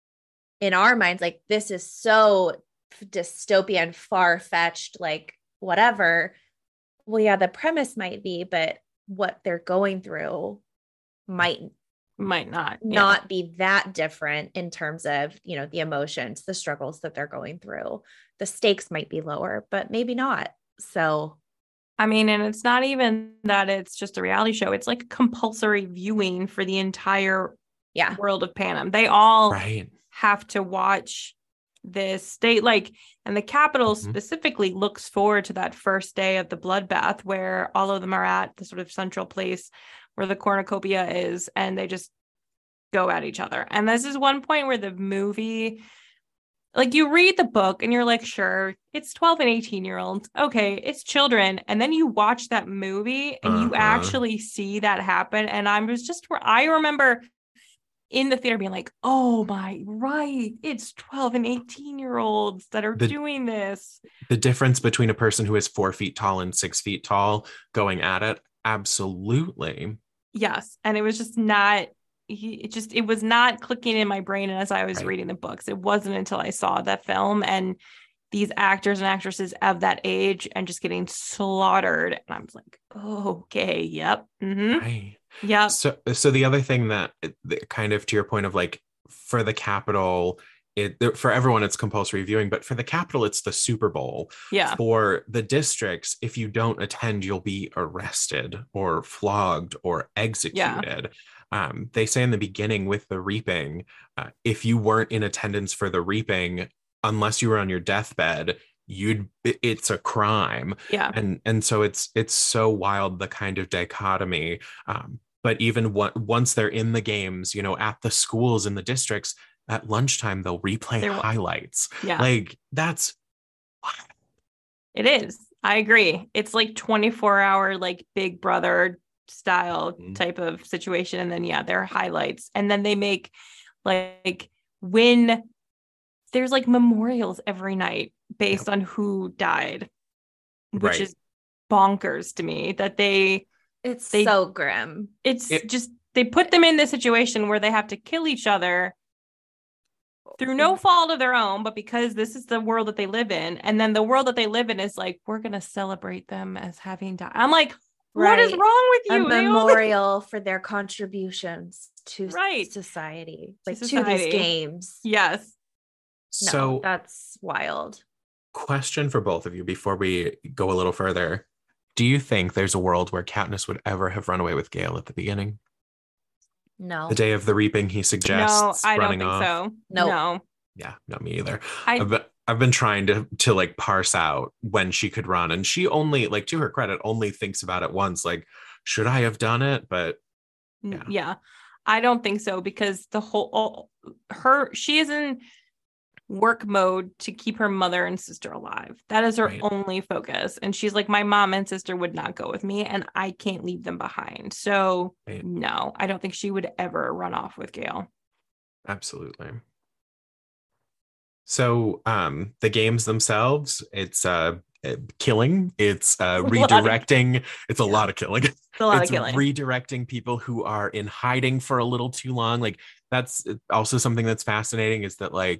in our minds, like this is so dystopian, far-fetched, like whatever. Well, yeah, the premise might be, but what they're going through might might not not yeah. be that different in terms of, you know, the emotions, the struggles that they're going through. The stakes might be lower, but maybe not. So, I mean, and it's not even that it's just a reality show. It's like compulsory viewing for the entire yeah. world of Panem. They all right. have to watch this. They like, and the Capitol mm-hmm. specifically looks forward to that first day of the bloodbath where all of them are at the sort of central place where the cornucopia is, and they just go at each other. And this is one point where the movie, like you read the book and you're like, sure, it's twelve and eighteen year olds. Okay, it's children. And then you watch that movie and uh-huh. you actually see that happen. And I was just, I remember in the theater being like, oh my, right. It's twelve and eighteen year olds that are the, doing this. The difference between a person who is four feet tall and six feet tall going at it. Absolutely. Yes. And it was just not, he it just, it was not clicking in my brain. And as I was right. reading the books, it wasn't until I saw that film and these actors and actresses of that age and just getting slaughtered. And I was like, oh, okay. Yep. Mm-hmm. Right. Yeah. So, so the other thing that, that kind of to your point of like, for the Capitol, it, for everyone, it's compulsory viewing, but for the Capitol, it's the Super Bowl. Yeah. For the districts, if you don't attend, you'll be arrested or flogged or executed. Yeah. Um, they say in the beginning with the reaping, uh, if you weren't in attendance for the reaping, unless you were on your deathbed, you'd it's a crime. Yeah. And and so it's it's so wild, the kind of dichotomy. Um, but even what, once they're in the games, you know, at the schools in the districts, at lunchtime, they'll replay They're, highlights. Yeah. Like that's. It is. I agree. It's like twenty-four hour, like Big Brother style mm-hmm. type of situation. And then, yeah, there are highlights. And then they make like when there's like memorials every night based yep. on who died, which right. is bonkers to me that they. It's they, so grim. It's it, just, they put them in this situation where they have to kill each other through no fault of their own, but because this is the world that they live in. And then the world that they live in is like, we're going to celebrate them as having died. I'm like, right. what is wrong with you? A memorial only... for their contributions to right. society, like to, society. to these games. Yes. No, so that's wild. Question for both of you before we go a little further. Do you think there's a world where Katniss would ever have run away with Gale at the beginning? No. The day of the reaping, he suggests no, I running don't think off. So. Nope. No. Yeah, not me either. I, I've been, I've been trying to to like parse out when she could run, and she only, like, to her credit, only thinks about it once. Like, should I have done it? But yeah, yeah, I don't think so because the whole her she is in work mode to keep her mother and sister alive. That is her right. only focus. And she's like, my mom and sister would not go with me and I can't leave them behind. So right. no, I don't think she would ever run off with Gale. Absolutely. So um, the games themselves, it's uh, killing, it's uh, redirecting. Of, it's a yeah. lot of killing. It's a lot it's of killing. Redirecting people who are in hiding for a little too long. Like that's also something that's fascinating is that like,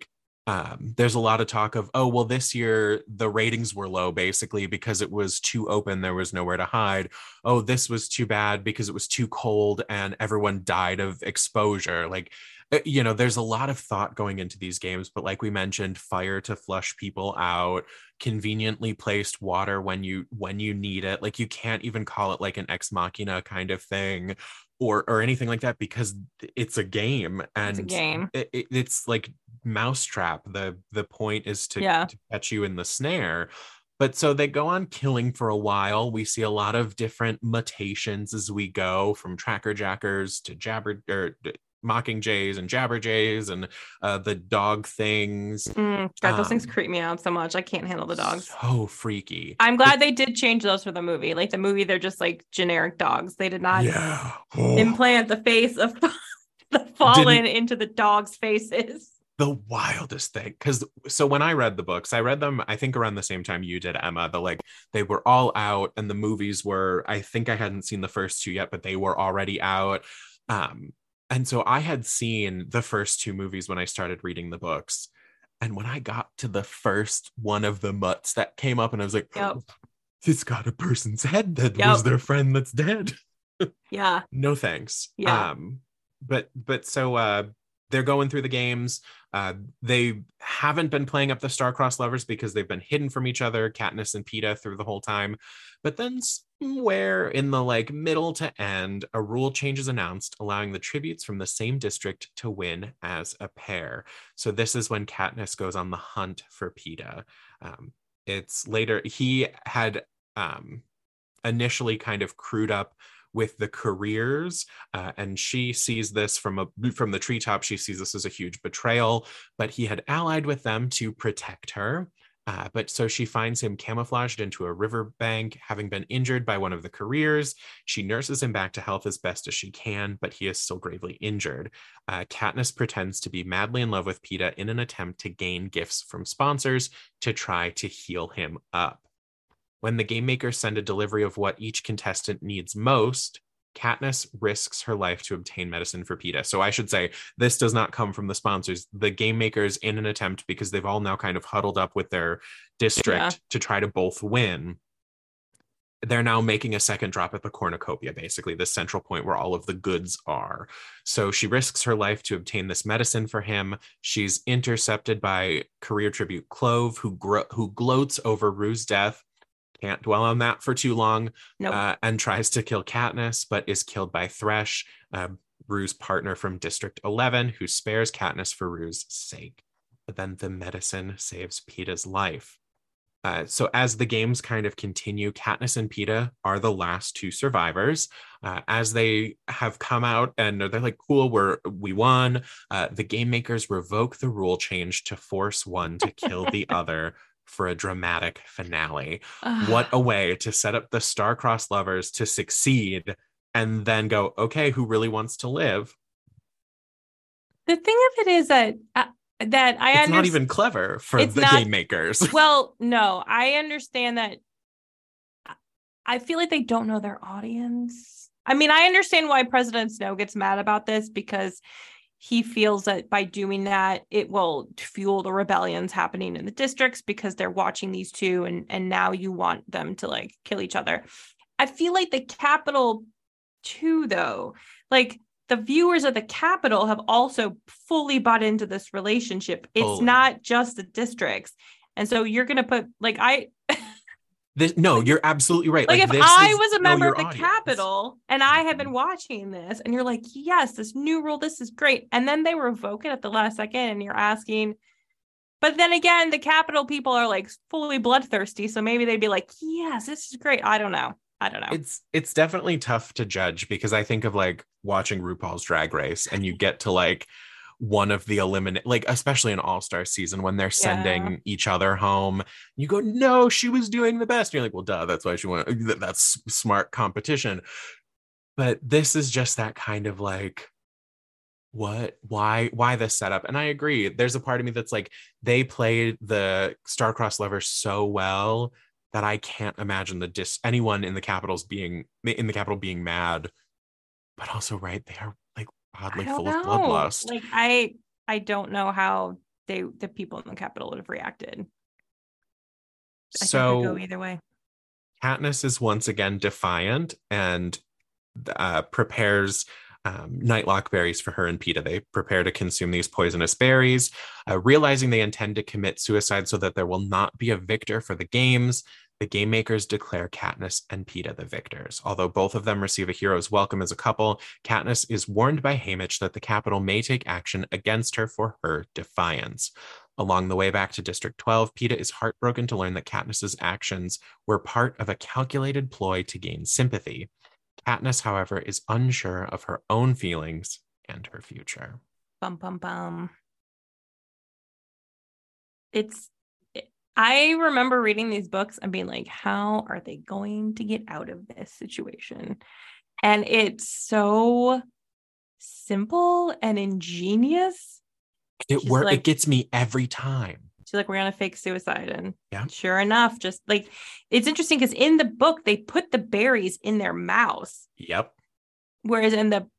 Um, there's a lot of talk of, oh, well, this year the ratings were low basically because it was too open. There was nowhere to hide. Oh, this was too bad because it was too cold and everyone died of exposure. Like, you know, there's a lot of thought going into these games, but like we mentioned, fire to flush people out, conveniently placed water when you when you need it. Like, you can't even call it like an ex machina kind of thing or or anything like that because it's a game and it's a game. It, it, it's like mousetrap. The the point is to, yeah. to catch you in the snare. But so they go on killing for a while. We see a lot of different mutations as we go, from tracker jackers to jabber or mockingjays and jabberjays and uh, the dog things. Mm, God, those um, things creep me out so much. I can't handle the dogs. So freaky. I'm glad it, they did change those for the movie. Like the movie, they're just like generic dogs. They did not yeah. oh. implant the face of the fallen Didn't, into the dogs' faces. The wildest thing. Because so when I read the books, I read them, I think around the same time you did, Emma. The like they were all out and the movies were, I think I hadn't seen the first two yet, but they were already out. Um, And so I had seen the first two movies when I started reading the books. And when I got to the first one of the mutts that came up and I was like, yep. oh, it's got a person's head that yep. was their friend that's dead. yeah. No thanks. Yeah. Um, but but so uh, they're going through the games. Uh, they haven't been playing up the star-crossed lovers because they've been hidden from each other, Katniss and Peeta, through the whole time. But then somewhere in the like middle to end, a rule change is announced, allowing the tributes from the same district to win as a pair. So this is when Katniss goes on the hunt for Peeta. Um, it's later, he had um, initially kind of crewed up with the careers, uh, and she sees this from a from the treetop. She sees this as a huge betrayal, but he had allied with them to protect her. Uh, but so she finds him camouflaged into a riverbank, having been injured by one of the careers. She nurses him back to health as best as she can, but he is still gravely injured. Uh, Katniss pretends to be madly in love with Peeta in an attempt to gain gifts from sponsors to try to heal him up. When the game makers send a delivery of what each contestant needs most, Katniss risks her life to obtain medicine for Peeta. So I should say, this does not come from the sponsors. The game makers, in an attempt, because they've all now kind of huddled up with their district yeah. to try to both win, they're now making a second drop at the cornucopia, basically, the central point where all of the goods are. So she risks her life to obtain this medicine for him. She's intercepted by career tribute Clove, who, gro- who gloats over Rue's death. Can't dwell on that for too long. Nope. Uh, and tries to kill Katniss, but is killed by Thresh, uh, Rue's partner from District eleven, who spares Katniss for Rue's sake. But then the medicine saves Peeta's life. Uh, so as the games kind of continue, Katniss and Peeta are the last two survivors. Uh, as they have come out and they're like, cool, we're, we won. Uh, the game makers revoke the rule change to force one to kill the other for a dramatic finale. What a way to set up the star-crossed lovers to succeed and then go, okay, who really wants to live? The thing of it is that uh, that I it's understand. not even clever for it's the not, game makers. Well, no, I understand that. I feel like they don't know their audience. I mean, I understand why President Snow gets mad about this, because he feels that by doing that, it will fuel the rebellions happening in the districts because they're watching these two, and, and now you want them to like kill each other. I feel like the Capitol too, though, like the viewers of the Capitol have also fully bought into this relationship. It's fully. Not just the districts. And so you're going to put like, I, This, no, you're absolutely right. Like, like if this I is, was a member of the audience. Capitol and I had been watching this and you're like, yes, this new rule, this is great. And then they revoke it at the last second and you're asking, but then again, the Capitol people are like fully bloodthirsty. So maybe they'd be like, yes, this is great. I don't know. I don't know. It's, it's definitely tough to judge because I think of like watching RuPaul's Drag Race and you get to like one of the eliminate, like especially in All-Star season when they're sending yeah. each other home, you go, no, she was doing the best. And you're like, well, duh, that's why she won. That's smart competition. But this is just that kind of like, what, why, why this setup? And I agree. There's a part of me that's like, they played the star-crossed lovers so well that I can't imagine the dis anyone in the Capitals being in the Capitol being mad. But also, right, they are like oddly full know. of bloodlust. Like I, I don't know how they the people in the Capitol would have reacted. I so think it could go either way. Katniss is once again defiant and uh, prepares um, nightlock berries for her and Peeta. They prepare to consume these poisonous berries, uh, realizing they intend to commit suicide so that there will not be a victor for the games. The game makers declare Katniss and Peeta the victors. Although both of them receive a hero's welcome as a couple, Katniss is warned by Haymitch that the Capitol may take action against her for her defiance. Along the way back to District twelve, Peeta is heartbroken to learn that Katniss's actions were part of a calculated ploy to gain sympathy. Katniss, however, is unsure of her own feelings and her future. Bum, bum, bum. It's, I remember reading these books and being like, how are they going to get out of this situation? And it's so simple and ingenious. It works. Like, it gets me every time. She's like, we're going to fake suicide. And yeah. Sure enough, just like, it's interesting because in the book, they put the berries in their mouths. Yep. Whereas in the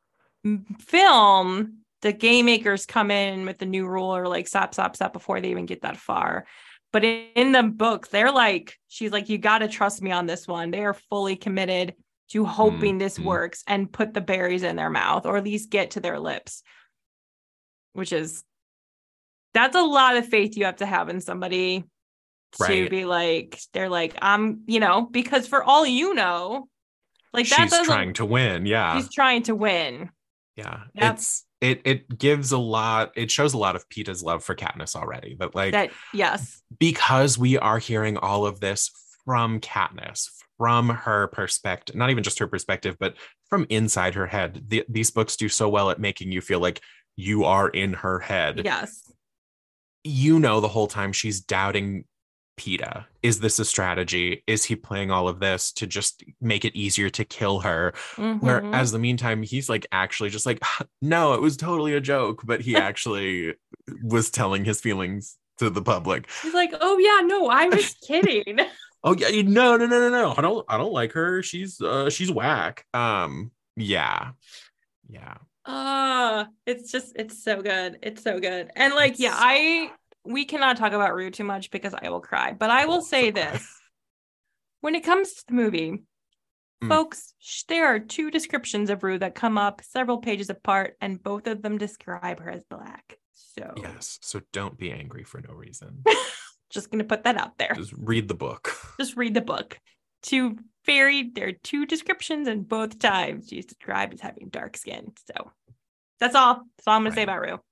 film, the game makers come in with the new rule or like, stop, stop, stop before they even get that far. But in, in the book, they're like, she's like, you got to trust me on this one. They are fully committed to hoping mm-hmm. this works and put the berries in their mouth or at least get to their lips, which is, that's a lot of faith you have to have in somebody right. to be like, they're like, I'm, you know, because for all you know, like that she's trying to win. Yeah. She's trying to win. Yeah. That's, it's, it, it gives a lot, it shows a lot of Peeta's love for Katniss already, that like, that, yes, because we are hearing all of this from Katniss, from her perspective, not even just her perspective, but from inside her head. The, these books do so well at making you feel like you are in her head. Yes. You know, the whole time she's doubting Peeta. Is this a strategy? Is he playing all of this to just make it easier to kill her? Mm-hmm. Whereas the meantime, he's like actually just like, no, it was totally a joke, but he actually was telling his feelings to the public. He's like, oh yeah, no, I was kidding. oh yeah, no, no, no, no, no. I don't, I don't like her. She's, uh, she's whack. Um, yeah, yeah. Uh, it's just, it's so good. It's so good. And like, it's yeah, so I, we cannot talk about Rue too much because I will cry, but I will say this. When it comes to the movie, mm. folks, sh- there are two descriptions of Rue that come up several pages apart and both of them describe her as black. So yes. So don't be angry for no reason. Just going to put that out there. Just read the book. Just read the book. Two very, there are two descriptions and both times she's described as having dark skin. So that's all. That's all I'm going right. to say about Rue.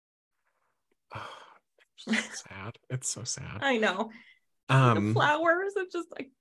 Oh, it's so sad. It's so sad. I know. Um, the flowers are just like.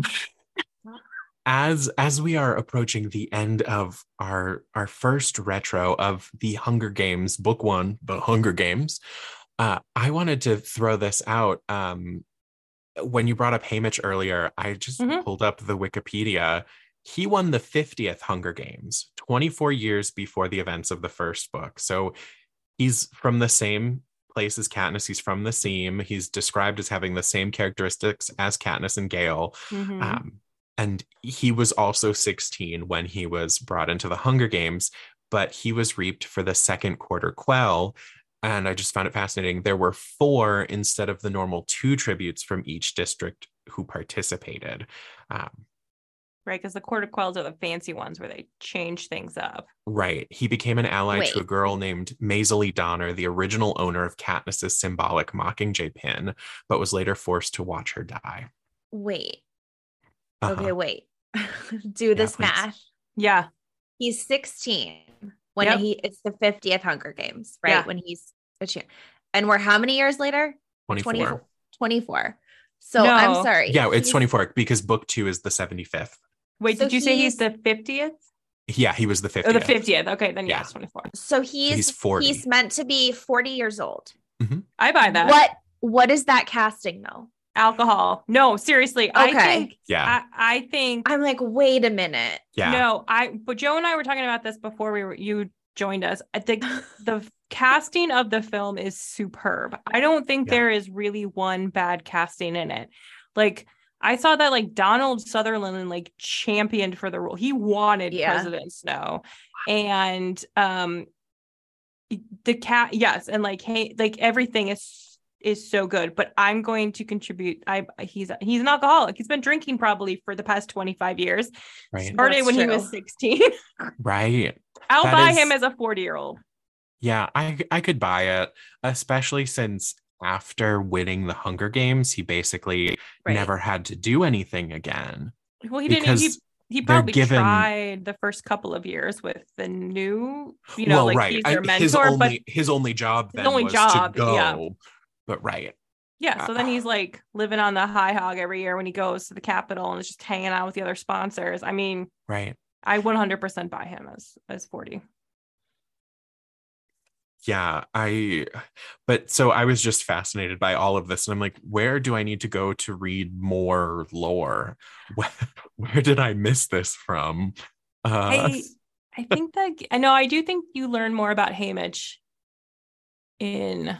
as as we are approaching the end of our our first retro of the Hunger Games, book one, The Hunger Games, uh, I wanted to throw this out. Um, when you brought up Haymitch earlier, I just mm-hmm. pulled up the Wikipedia. He won the fiftieth Hunger Games, twenty-four years before the events of the first book. So he's from the same place as Katniss. He's from the Seam. He's described as having the same characteristics as Katniss and Gale. Mm-hmm. Um, and he was also sixteen when he was brought into the Hunger Games, but he was reaped for the second quarter quell. And I just found it fascinating. There were four instead of the normal two tributes from each district who participated. Um, right, because the quarter quells are the fancy ones where they change things up. Right. He became an ally Wait. to a girl named Maisie Donner, the original owner of Katniss's symbolic Mockingjay pin, but was later forced to watch her die. Wait. Uh-huh. Okay, wait. Do this yeah, math. Yeah. He's sixteen when yep. he it's the fiftieth Hunger Games, right? Yeah. When he's a champ. And we're how many years later? twenty-four. twenty-four. twenty-four. So no. I'm sorry. Yeah, it's twenty-four because book two is the seventy-fifth. Wait, so did you say he's the fiftieth? Yeah, he was the fiftieth. Oh, the fiftieth. Okay, then yeah, yeah. it's twenty-four. So he's so he's forty. He's meant to be forty years old. Mm-hmm. I buy that. What what is that casting though? Alcohol. No, seriously. Okay. I think yeah. I, I think I'm like, wait a minute. Yeah. No, I but Joe and I were talking about this before we were you joined us. I think the casting of the film is superb. I don't think yeah. there is really one bad casting in it. Like I saw that like Donald Sutherland like championed for the role. He wanted yeah. President Snow. And um the cat, yes, and like hey, like everything is is so good. But I'm going to contribute. I he's he's an alcoholic. He's been drinking probably for the past twenty-five years. Right. Started That's when true. he was sixteen. Right. I'll That buy is- him as a forty year old. Yeah, I I could buy it, especially since after winning the Hunger Games, he basically Right. never had to do anything again. Well, he didn't. He Because he they're probably given- tried the first couple of years with the new, you know, well, like right. he's I- their mentor, his but only his only job his then only was job, to go. yeah. But right. yeah. So then Uh, he's like living on the high hog every year when he goes to the Capitol and is just hanging out with the other sponsors. I mean, Right. I one hundred percent buy him as as forty. Yeah, I but so I was just fascinated by all of this and I'm like, where do I need to go to read more lore? Where, where did I miss this from? Uh I I think that I know I do think you learn more about Haymitch in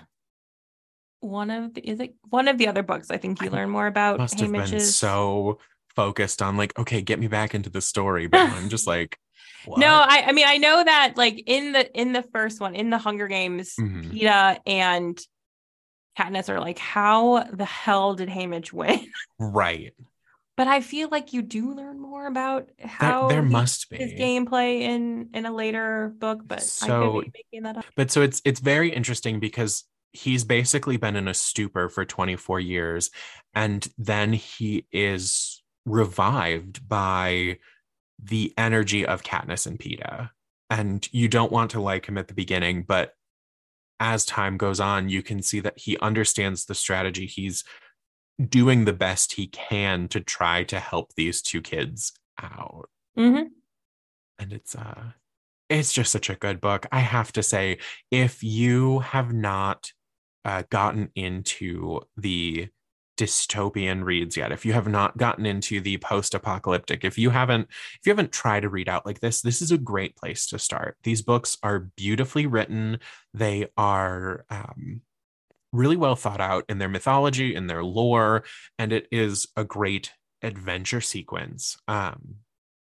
one of the is it one of the other books. I think you I learn more about must have been Haymitch's. so focused on like, okay, get me back into the story. But I'm just like, what? No, I, I mean I know that like in the in the first one, in the Hunger Games, Mhm. Peeta and Katniss are like, how the hell did Haymitch win? Right. But I feel like you do learn more about There, how there he- must be his gameplay in in a later book, but I So- could be making that up. But so it's it's very interesting because he's basically been in a stupor for twenty-four years and then he is revived by the energy of Katniss and Peeta. And you don't want to like him at the beginning, but as time goes on, you can see that he understands the strategy. He's doing the best he can to try to help these two kids out. Mm-hmm. And it's uh it's just such a good book. I have to say, if you have not uh, gotten into the dystopian reads yet, if you have not gotten into the post-apocalyptic, if you haven't if you haven't tried to read out like this, this is a great place to start. These books are beautifully written. They are um really well thought out in their mythology, in their lore, and it is a great adventure sequence. Um,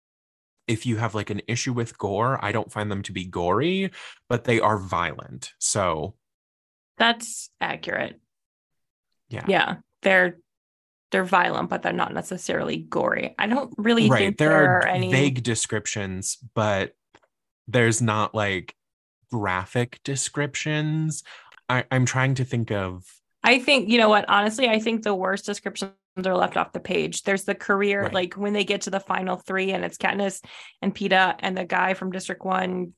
if you have like an issue with gore, I don't find them to be gory, but they are violent. So That's accurate. yeah, Yeah, they're they're violent, but they're not necessarily gory. I don't really right. think There, there, are are any. vague descriptions, but there's not like graphic descriptions. I, I'm trying to think of I think you know what. Honestly, I think the worst descriptions are left off the page. There's the career, Right. like when they get to the final three, and it's Katniss and Peeta and the guy from District One.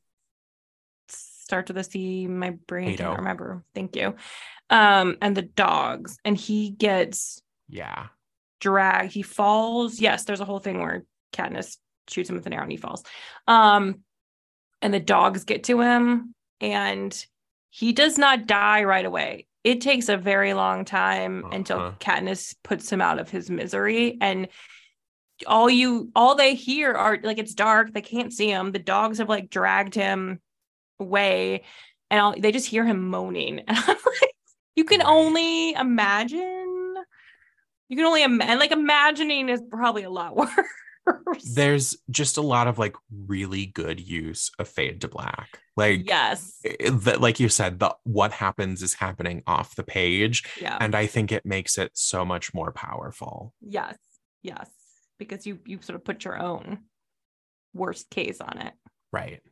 Start with a C. My brain Hato. can't remember. Thank you. Um, and the dogs, and he gets yeah. dragged. He falls. Yes, there's a whole thing where Katniss shoots him with an arrow and he falls. Um, and the dogs get to him, and he does not die right away. It takes a very long time Uh-huh. until Katniss puts him out of his misery. And all you, all they hear are like, it's dark. They can't see him. The dogs have like dragged him away, and all, they just hear him moaning. And I'm like, you can Right. only imagine. You can only imagine. Like imagining is probably a lot worse. There's just a lot of like really good use of fade to black. Like Yes. that, like you said, the what happens is happening off the page, Yeah. and I think it makes it so much more powerful. Yes. Yes. Because you you sort of put your own worst case on it. Right.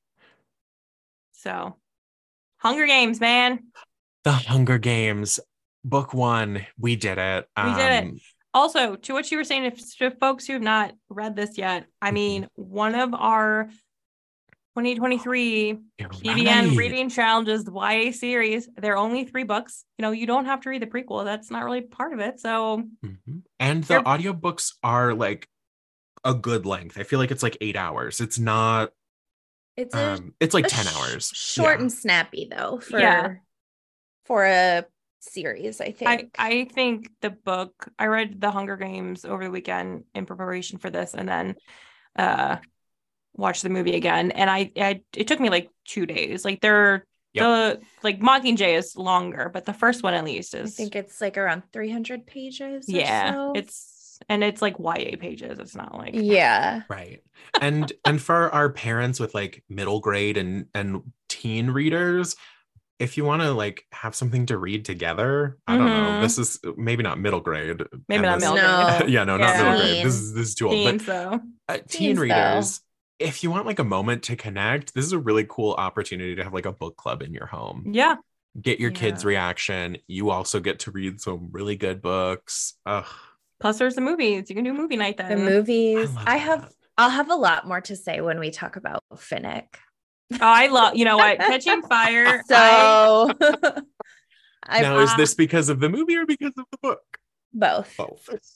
So, Hunger Games, man. The Hunger Games, book one, we did it. We did it. Um, Also, to what you were saying, if, if folks who have not read this yet, I mean, one of our twenty twenty-three You're P B N right. reading challenges, the Y A series, they're only three books. You know, you don't have to read the prequel. That's not really part of it. So, Mhm. And the You're- audiobooks are like a good length. I feel like it's like eight hours. It's not, It's a, um, it's like a ten sh- hours. short Yeah. and snappy though for Yeah. for a series. I I, think. I think the book, I read The Hunger Games over the weekend in preparation for this, and then uh watched the movie again. And I, I it took me like two days. Like they're Yep. the like Mockingjay is longer, but the first one at least I is think it's like around three hundred pages. or yeah. so. It's and it's like Y A pages. It's not like yeah. Right. And and for our parents with like middle grade and and teen readers, if you want to like have something to read together, I don't Mm-hmm. know. This is maybe not middle grade. Maybe not this, middle No. grade. yeah, no, Yeah. not middle grade. Teen. This is this is too old. Teen, But so uh, teen Teens, readers, if you want like a moment to connect, this is a really cool opportunity to have like a book club in your home. yeah. Get your Yeah. kids' reaction. You also get to read some really good books. Ugh. Plus there's the movies. You can do movie night then. The movies. love I, have that. I'll have a lot more to say when we talk about Finnick. Oh, I love, you know what? Catching Fire. So I, I Now, is this because of the movie or because of the book? both. Both. Both.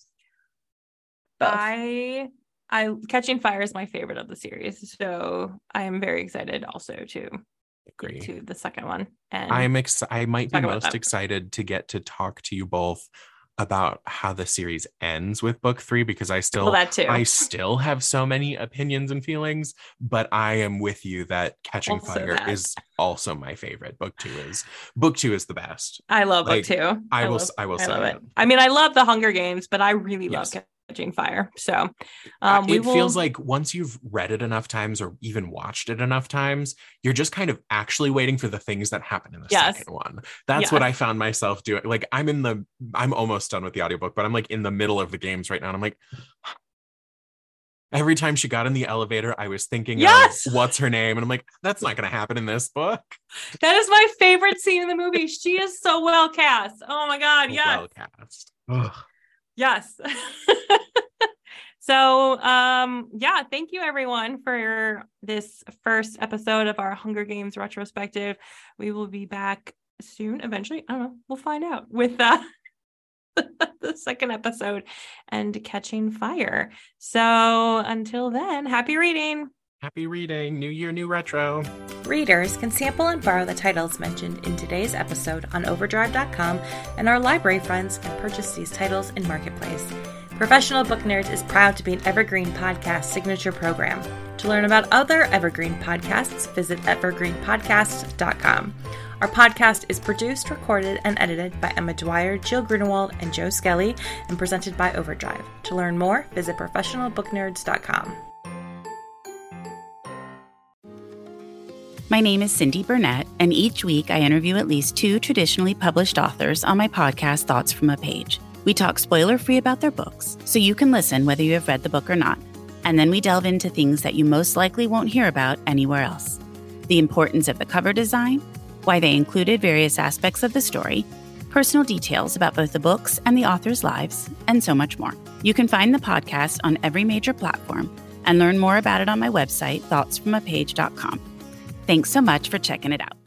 I I Catching Fire is my favorite of the series. So I am very excited also to Agree. get to the second one. And I'm ex- I might be talk about most that. excited to get to talk to you both about how the series ends with book three, because I still well, that too. I still have so many opinions and feelings, but I am with you that Catching Also Fire that. is also my favorite. Book two is book two is the best. I love like, book two. I will love, s- I will I say love it. it. I mean, I love the Hunger Games, but I really Yes. love Catching Fire. So Uh, um we it will feels like once you've read it enough times or even watched it enough times, you're just kind of actually waiting for the things that happen in the Yes. second one. That's what Yes. I found myself doing. Like I'm in the, I'm almost done with the audiobook, but I'm like in the middle of the games right now. And I'm like, every time she got in the elevator, I was thinking Yes. of what's her name. And I'm like, that's not going to happen in this book. that is my favorite scene in the movie. She is so well cast. Oh my god, yes. Well cast. Ugh. Yes. So, um, yeah, thank you everyone for this first episode of our Hunger Games retrospective. We will be back soon, eventually. I don't know. We'll find out with uh, the second episode and Catching Fire. So until then, happy reading. Happy reading. New year, new retro. Readers can sample and borrow the titles mentioned in today's episode on overdrive dot com, and our library friends can purchase these titles in Marketplace. Professional Book Nerds is proud to be an Evergreen Podcast signature program. To learn about other Evergreen podcasts, visit evergreen podcast dot com. Our podcast is produced, recorded, and edited by Emma Dwyer, Jill Grunewald, and Joe Skelly, and presented by Overdrive. To learn more, visit professional book nerds dot com. My name is Cindy Burnett, and each week I interview at least two traditionally published authors on my podcast, Thoughts from a Page. We talk spoiler-free about their books, so you can listen whether you have read the book or not. And then we delve into things that you most likely won't hear about anywhere else. The importance of the cover design, why they included various aspects of the story, personal details about both the books and the authors' lives, and so much more. You can find the podcast on every major platform and learn more about it on my website, thoughts from a page dot com. Thanks so much for checking it out.